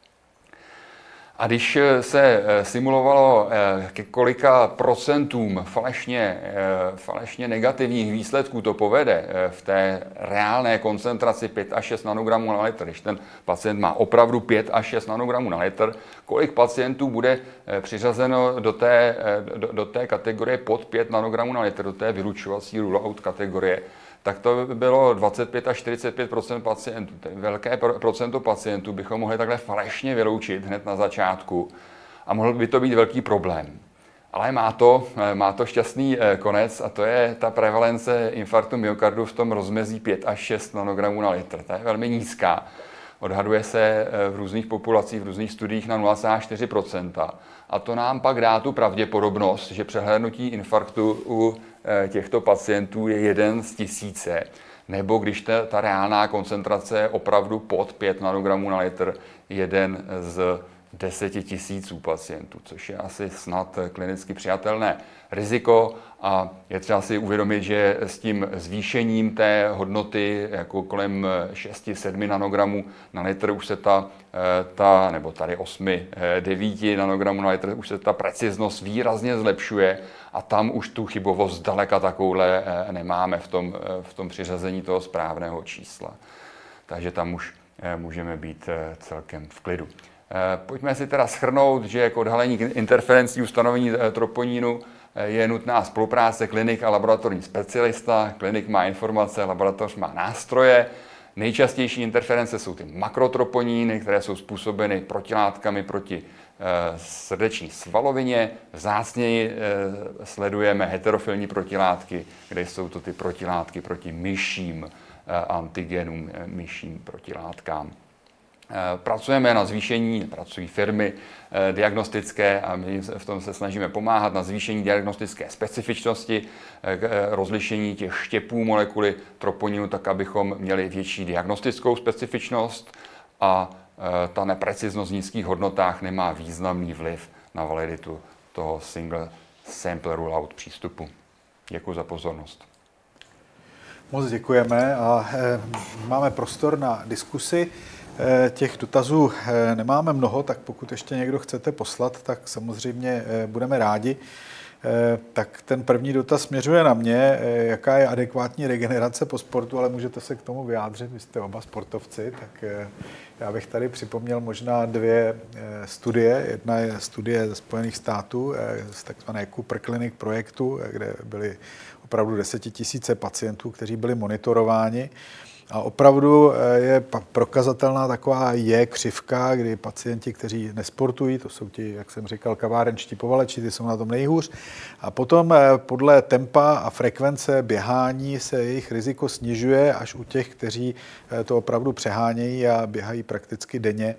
A když se simulovalo, ke kolika procentům falešně, falešně negativních výsledků to povede v té reálné koncentraci pět až šest nanogramů na litr, když ten pacient má opravdu pět až šest nanogramů na litr, kolik pacientů bude přiřazeno do té, do, do té kategorie pod pět nanogramů na litr, do té vylučovací rule-out kategorie, tak to bylo dvacet pět až čtyřicet pět procent pacientů. Tedy velké procento pacientů bychom mohli takhle falešně vyloučit hned na začátku a mohl by to být velký problém. Ale má to, má to šťastný konec a to je ta prevalence infarktu myokardu v tom rozmezí pět až šest nanogramů na litr. Ta je velmi nízká. Odhaduje se v různých populacích, v různých studiích na nula celá čtyři procenta. A to nám pak dá tu pravděpodobnost, že přehlédnutí infarktu u těchto pacientů je jeden z tisíce, nebo když ta, ta reálná koncentrace je opravdu pod pět nanogramů na litr, jeden z deseti tisíců pacientů, což je asi snad klinicky přijatelné riziko a je třeba si uvědomit, že s tím zvýšením té hodnoty jako kolem šest sedm nanogramů na litr už se ta, ta nebo tady osm devět nanogramů na litr už se ta preciznost výrazně zlepšuje a tam už tu chybovost zdaleka takovouhle nemáme v tom, v tom přiřazení toho správného čísla. Takže tam už můžeme být celkem v klidu. Pojďme si teda shrnout, že k odhalení interferencí ustanovení troponínu je nutná spolupráce klinik a laboratorní specialista. Klinik má informace, laboratoř má nástroje. Nejčastější interference jsou ty makrotroponíny, které jsou způsobeny protilátkami proti srdeční svalovině. Vzácněji sledujeme heterofilní protilátky, kde jsou to ty protilátky proti myším antigenům, myším protilátkám. Pracujeme na zvýšení, pracují firmy diagnostické a my v tom se snažíme pomáhat na zvýšení diagnostické specifičnosti, rozlišení těch štěpů molekuly troponinu, tak abychom měli větší diagnostickou specifičnost a ta nepreciznost v nízkých hodnotách nemá významný vliv na validitu toho single sample rule-out přístupu. Děkuji za pozornost. Moc děkujeme a e, máme prostor na diskusi. E, těch dotazů e, nemáme mnoho, tak pokud ještě někdo chcete poslat, tak samozřejmě e, budeme rádi. E, tak ten první dotaz směřuje na mě, e, jaká je adekvátní regenerace po sportu, ale můžete se k tomu vyjádřit, vy jste oba sportovci, tak e, já bych tady připomněl možná dvě e, studie. Jedna je studie ze Spojených států e, z takzvané Cooper Clinic projektu, e, kde byly opravdu desetitisíce pacientů, kteří byli monitorováni. A opravdu je prokazatelná taková je křivka, kdy pacienti, kteří nesportují, to jsou ti, jak jsem říkal, kavárenští povaleči, ty jsou na tom nejhůř. A potom podle tempa a frekvence běhání se jejich riziko snižuje až u těch, kteří to opravdu přehánějí a běhají prakticky denně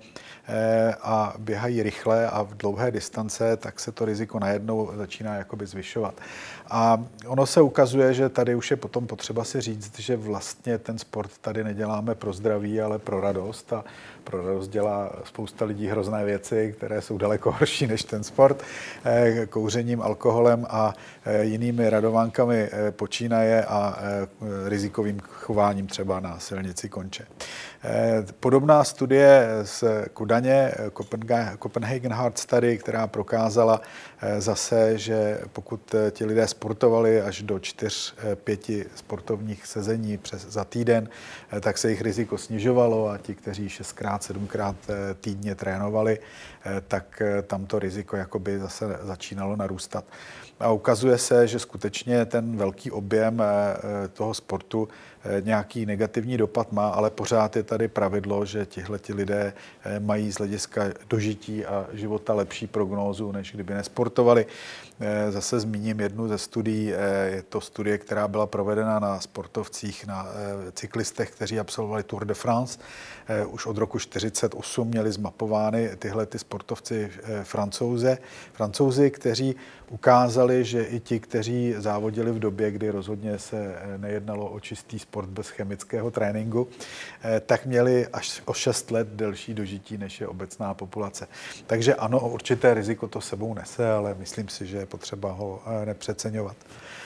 a běhají rychle a v dlouhé distance, tak se to riziko najednou začíná jakoby zvyšovat. A ono se ukazuje, že tady už je potom potřeba si říct, že vlastně ten sport tady neděláme pro zdraví, ale pro radost. A pro radost dělá spousta lidí hrozné věci, které jsou daleko horší než ten sport. Kouřením, alkoholem a jinými radovánkami počínaje a rizikovým chováním třeba na silnici konče. Podobná studie z Kodaně, Copenhagen Heart Study, která prokázala zase, že pokud ti lidé sportovali až do čtyř, pěti sportovních sezení přes, za týden, tak se jich riziko snižovalo a ti, kteří šestkrát, sedmkrát týdně trénovali, tak tam to riziko jakoby zase začínalo narůstat. A ukazuje se, že skutečně ten velký objem toho sportu nějaký negativní dopad má, ale pořád je tady pravidlo, že tihleti lidé mají z hlediska dožití a života lepší prognózu, než kdyby nesportovali. Zase zmíním jednu ze studií, je to studie, která byla provedena na sportovcích, na cyklistech, kteří absolvovali Tour de France. Už od roku čtyřicet osm měli zmapovány tyhle ty sportovci Francouze, Francouzi, kteří ukázali, že i ti, kteří závodili v době, kdy rozhodně se nejednalo o čistý sport bez chemického tréninku, tak měli až o šest let delší dožití, než je obecná populace. Takže ano, určité riziko to sebou nese, ale myslím si, že je potřeba ho nepřeceňovat.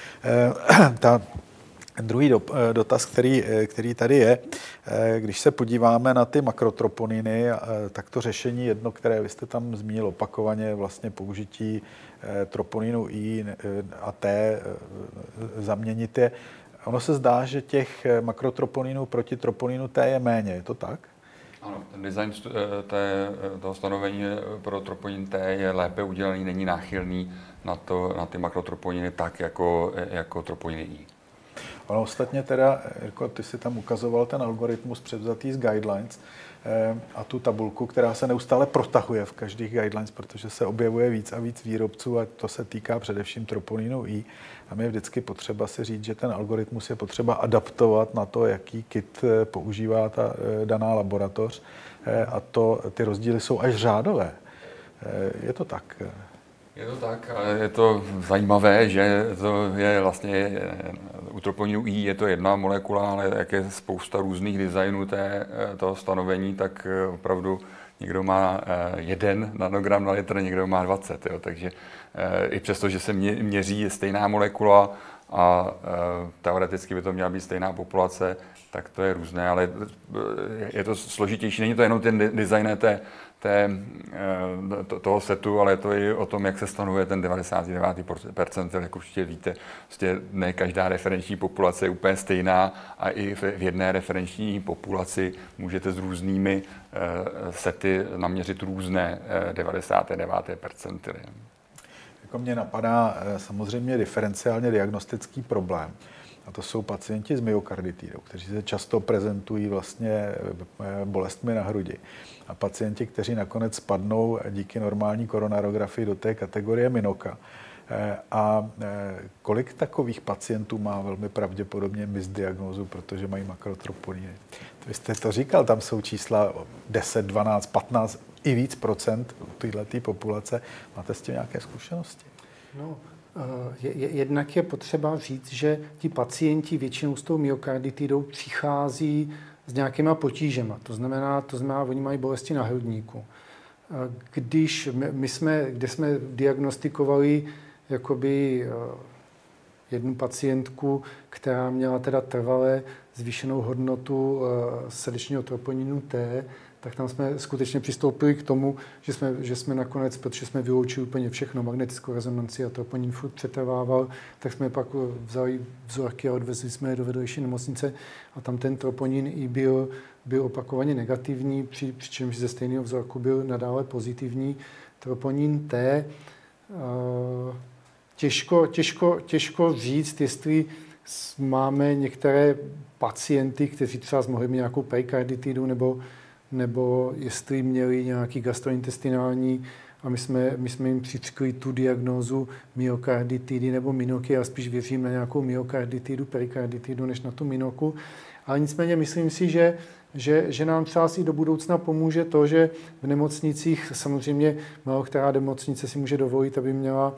Ta druhý dotaz, který, který tady je, když se podíváme na ty makrotroponiny, tak to řešení jedno, které vy jste tam zmínil opakovaně, je vlastně použití troponinu I a T, zaměnit je. Ono se zdá, že těch makrotroponinů proti troponinu T je méně, je to tak? Ano, ten design té, toho stanovení pro troponin T je lépe udělaný, není náchylný na, to, na ty makrotroponiny tak, jako, jako troponiny I. Ono ostatně teda, Jirko, ty si tam ukazoval ten algoritmus převzatý z Guidelines a tu tabulku, která se neustále protahuje v každých Guidelines, protože se objevuje víc a víc výrobců a to se týká především troponinu I. A my je vždycky potřeba si říct, že ten algoritmus je potřeba adaptovat na to, jaký kit používá ta daná laboratoř a to, ty rozdíly jsou až řádové. Je to tak? Je to tak, ale je to zajímavé, že to je vlastně u troponinu I je to jedna molekula, ale jak je spousta různých designů té, toho stanovení, tak opravdu někdo má jeden nanogram na litr, někdo má dvacet. Jo. Takže i přesto, že se mě, měří stejná molekula a teoreticky by to měla být stejná populace, tak to je různé, ale je to složitější. Není to jenom ten design té Té, to, toho setu, ale je to i o tom, jak se stanovuje ten devadesát devět percentil, jak určitě víte. Prostě ne každá referenční populace je úplně stejná a i v, v jedné referenční populaci můžete s různými uh, sety naměřit různé uh, devadesát devět percentily. Jako mě napadá samozřejmě diferenciálně diagnostický problém. A to jsou pacienti s myokarditidou, kteří se často prezentují vlastně bolestmi na hrudi. A pacienti, kteří nakonec spadnou díky normální koronarografii do té kategorie minoka, A kolik takových pacientů má velmi pravděpodobně misdiagnózu, protože mají makrotroponiny? Vy jste to říkal, tam jsou čísla deset, dvanáct, patnáct i víc procent této populace. Máte s tím nějaké zkušenosti? No, je, je, jednak je potřeba říct, že ti pacienti většinou s tou myokarditidou přichází s nějakýma potížema. To znamená, to znamená, oni mají bolesti na hrudníku. Když my, my jsme, kde jsme diagnostikovali jakoby jednu pacientku, která měla teda trvale zvýšenou hodnotu srdečního troponinu T, tak tam jsme skutečně přistoupili k tomu, že jsme, že jsme nakonec, protože jsme vyloučili úplně všechno, magnetickou rezonanci a troponin furt přetrvával, tak jsme pak vzali vzorky a odvezli jsme je do vedlejší nemocnice a tam ten troponin i byl, byl opakovaně negativní, při, přičemž ze stejného vzorku byl nadále pozitivní. Troponin T, těžko, těžko, těžko říct, jestli máme některé pacienty, kteří třeba mohli mít nějakou perikarditidu nebo nebo jestli měli nějaký gastrointestinální a my jsme, my jsme jim přičkli tu diagnózu myokarditidy nebo minoky. Já spíš věřím na nějakou myokarditidu, perikarditidu, než na tu minoku. Ale nicméně myslím si, že, že, že nám třeba si do budoucna pomůže to, že v nemocnicích, samozřejmě málo která nemocnice si může dovolit, aby měla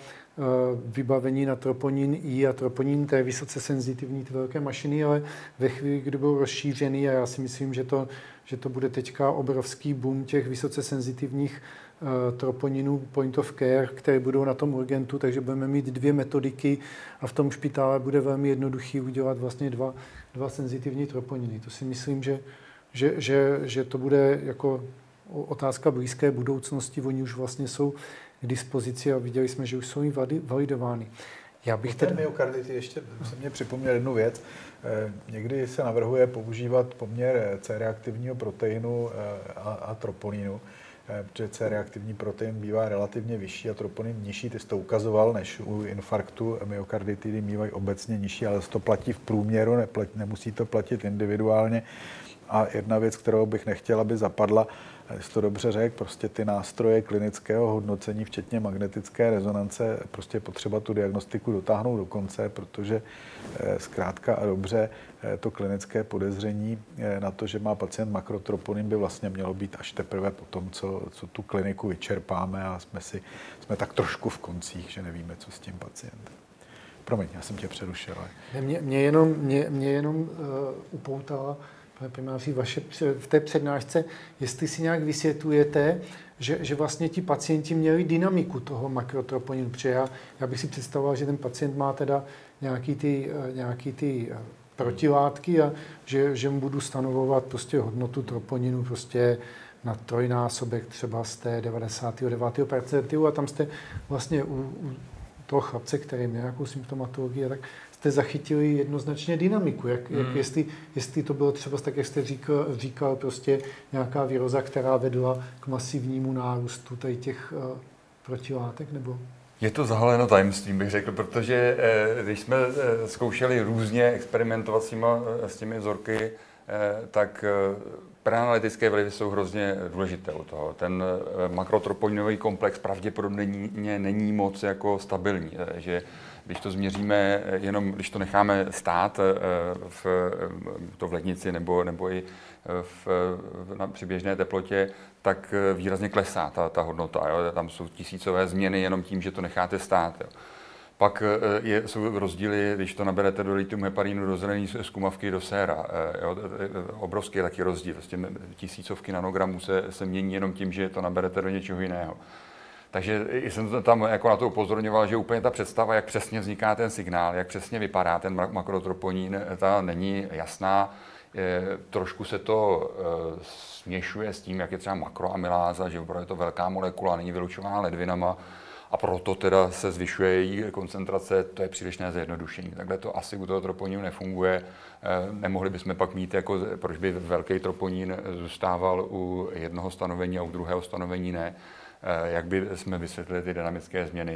vybavení na troponin I a troponin T, vysoce senzitivní ty velké mašiny, ale ve chvíli, kdy budou rozšířený, a já si myslím, že to, že to bude teďka obrovský boom těch vysoce senzitivních uh, troponinů point of care, které budou na tom urgentu, takže budeme mít dvě metodiky a v tom špitále bude velmi jednoduchý udělat vlastně dva, dva senzitivní troponiny. To si myslím, že, že, že, že to bude jako otázka blízké budoucnosti. Oni už vlastně jsou k dispozici a viděli jsme, že už jsou i validovány. Já bych ten myokardity ještě se mě připomněl jednu věc. Někdy se navrhuje používat poměr C-reaktivního proteinu a, a troponinu, protože C-reaktivní protein bývá relativně vyšší a troponin nižší. Ty jsi to ukazoval, než u infarktu myokarditidy bývají obecně nižší, ale to platí v průměru, neplatí, nemusí to platit individuálně. A jedna věc, kterou bych nechtěl, aby zapadla, jsi to dobře řekl, prostě ty nástroje klinického hodnocení, včetně magnetické rezonance, prostě je potřeba tu diagnostiku dotáhnout do konce, protože zkrátka a dobře to klinické podezření na to, že má pacient makrotroponin, by vlastně mělo být až teprve po tom, co, co tu kliniku vyčerpáme a jsme, si, jsme tak trošku v koncích, že nevíme, co s tím pacientem. Promiň, já jsem tě přerušil. Mě, mě jenom, mě, mě jenom uh, upoutala primáři, vaše, v té přednášce, jestli si nějak vysvětlujete, že, že vlastně ti pacienti měli dynamiku toho makrotroponinu. Protože já, já bych si představoval, že ten pacient má teda nějaký ty, nějaký ty protilátky a že, že mu budu stanovovat prostě hodnotu troponinu prostě na trojnásobek třeba z té devadesát devět percentilu a tam jste vlastně u, u toho chlapce, který měl nějakou symptomatologii, tak jste zachytili jednoznačně dynamiku, jak, hmm. jak jestli, jestli to bylo třeba tak, jak jste říkal, říkal prostě nějaká viróza, která vedla k masivnímu nárůstu tady těch uh, protilátek, nebo? Je to zahaleno tajemstvím, bych řekl, protože eh, když jsme eh, zkoušeli různě experimentovat s, těma, s těmi vzorky, eh, tak eh, preanalytické vlivy jsou hrozně důležité u toho. Ten eh, makrotroponinový komplex pravděpodobně není moc jako stabilní, eh, že když to změříme jenom, když to necháme stát v, to v lednici nebo, nebo i v, na, při běžné teplotě, tak výrazně klesá ta, ta hodnota. Jo? Tam jsou tisícové změny jenom tím, že to necháte stát. Jo? Pak je, jsou rozdíly, když to naberete do litium heparinu, do zelené zkumavky, do séra. Jo? Obrovský je taky rozdíl. Vlastně tisícovky nanogramů se, se mění jenom tím, že to naberete do něčeho jiného. Takže jsem to tam jako na to upozorňoval, že úplně ta představa, jak přesně vzniká ten signál, jak přesně vypadá ten makrotroponin, ta není jasná. E, trošku se to e, směšuje s tím, jak je třeba makroamyláza, že opravdu je to velká molekula, není vylučovaná ledvinama a proto teda se zvyšuje její koncentrace, to je přílišné zjednodušení. Takhle to asi u toho troponinu nefunguje. E, nemohli bychom pak mít, jako, proč by velký troponin zůstával u jednoho stanovení a u druhého stanovení ne. Jak by jsme vysvětlili ty dynamické změny.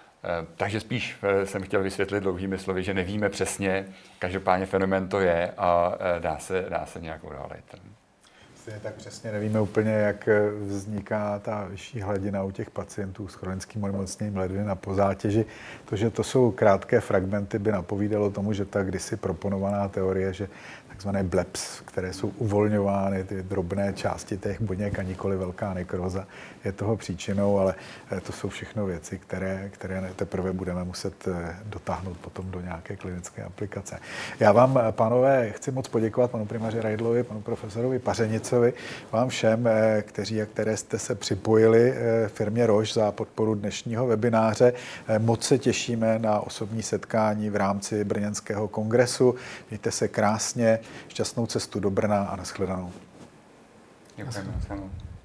Takže spíš jsem chtěl vysvětlit dlouhými slovy, že nevíme přesně, každopádně fenomén to je a dá se, dá se nějak odhalit. Stejně tak přesně nevíme úplně, jak vzniká ta vyšší hladina u těch pacientů s chronickým onemocněním ledvin na pozátěži. To, že to jsou krátké fragmenty, by napovídalo tomu, že ta kdysi proponovaná teorie, že takzvané bleps, které jsou uvolňovány, ty drobné části těch buněk a nikoli velká nekroza, je toho příčinou, ale to jsou všechno věci, které, které teprve budeme muset dotáhnout potom do nějaké klinické aplikace. Já vám, pánové, chci moc poděkovat panu primáři Reidlovi, panu profesorovi Pařenicovi, vám všem, kteří a které jste se připojili firmě Roche za podporu dnešního webináře. Moc se těšíme na osobní setkání v rámci Brněnského kongresu. Mějte se krásně, šťastnou cestu do Brna a nashledanou. Děkujeme.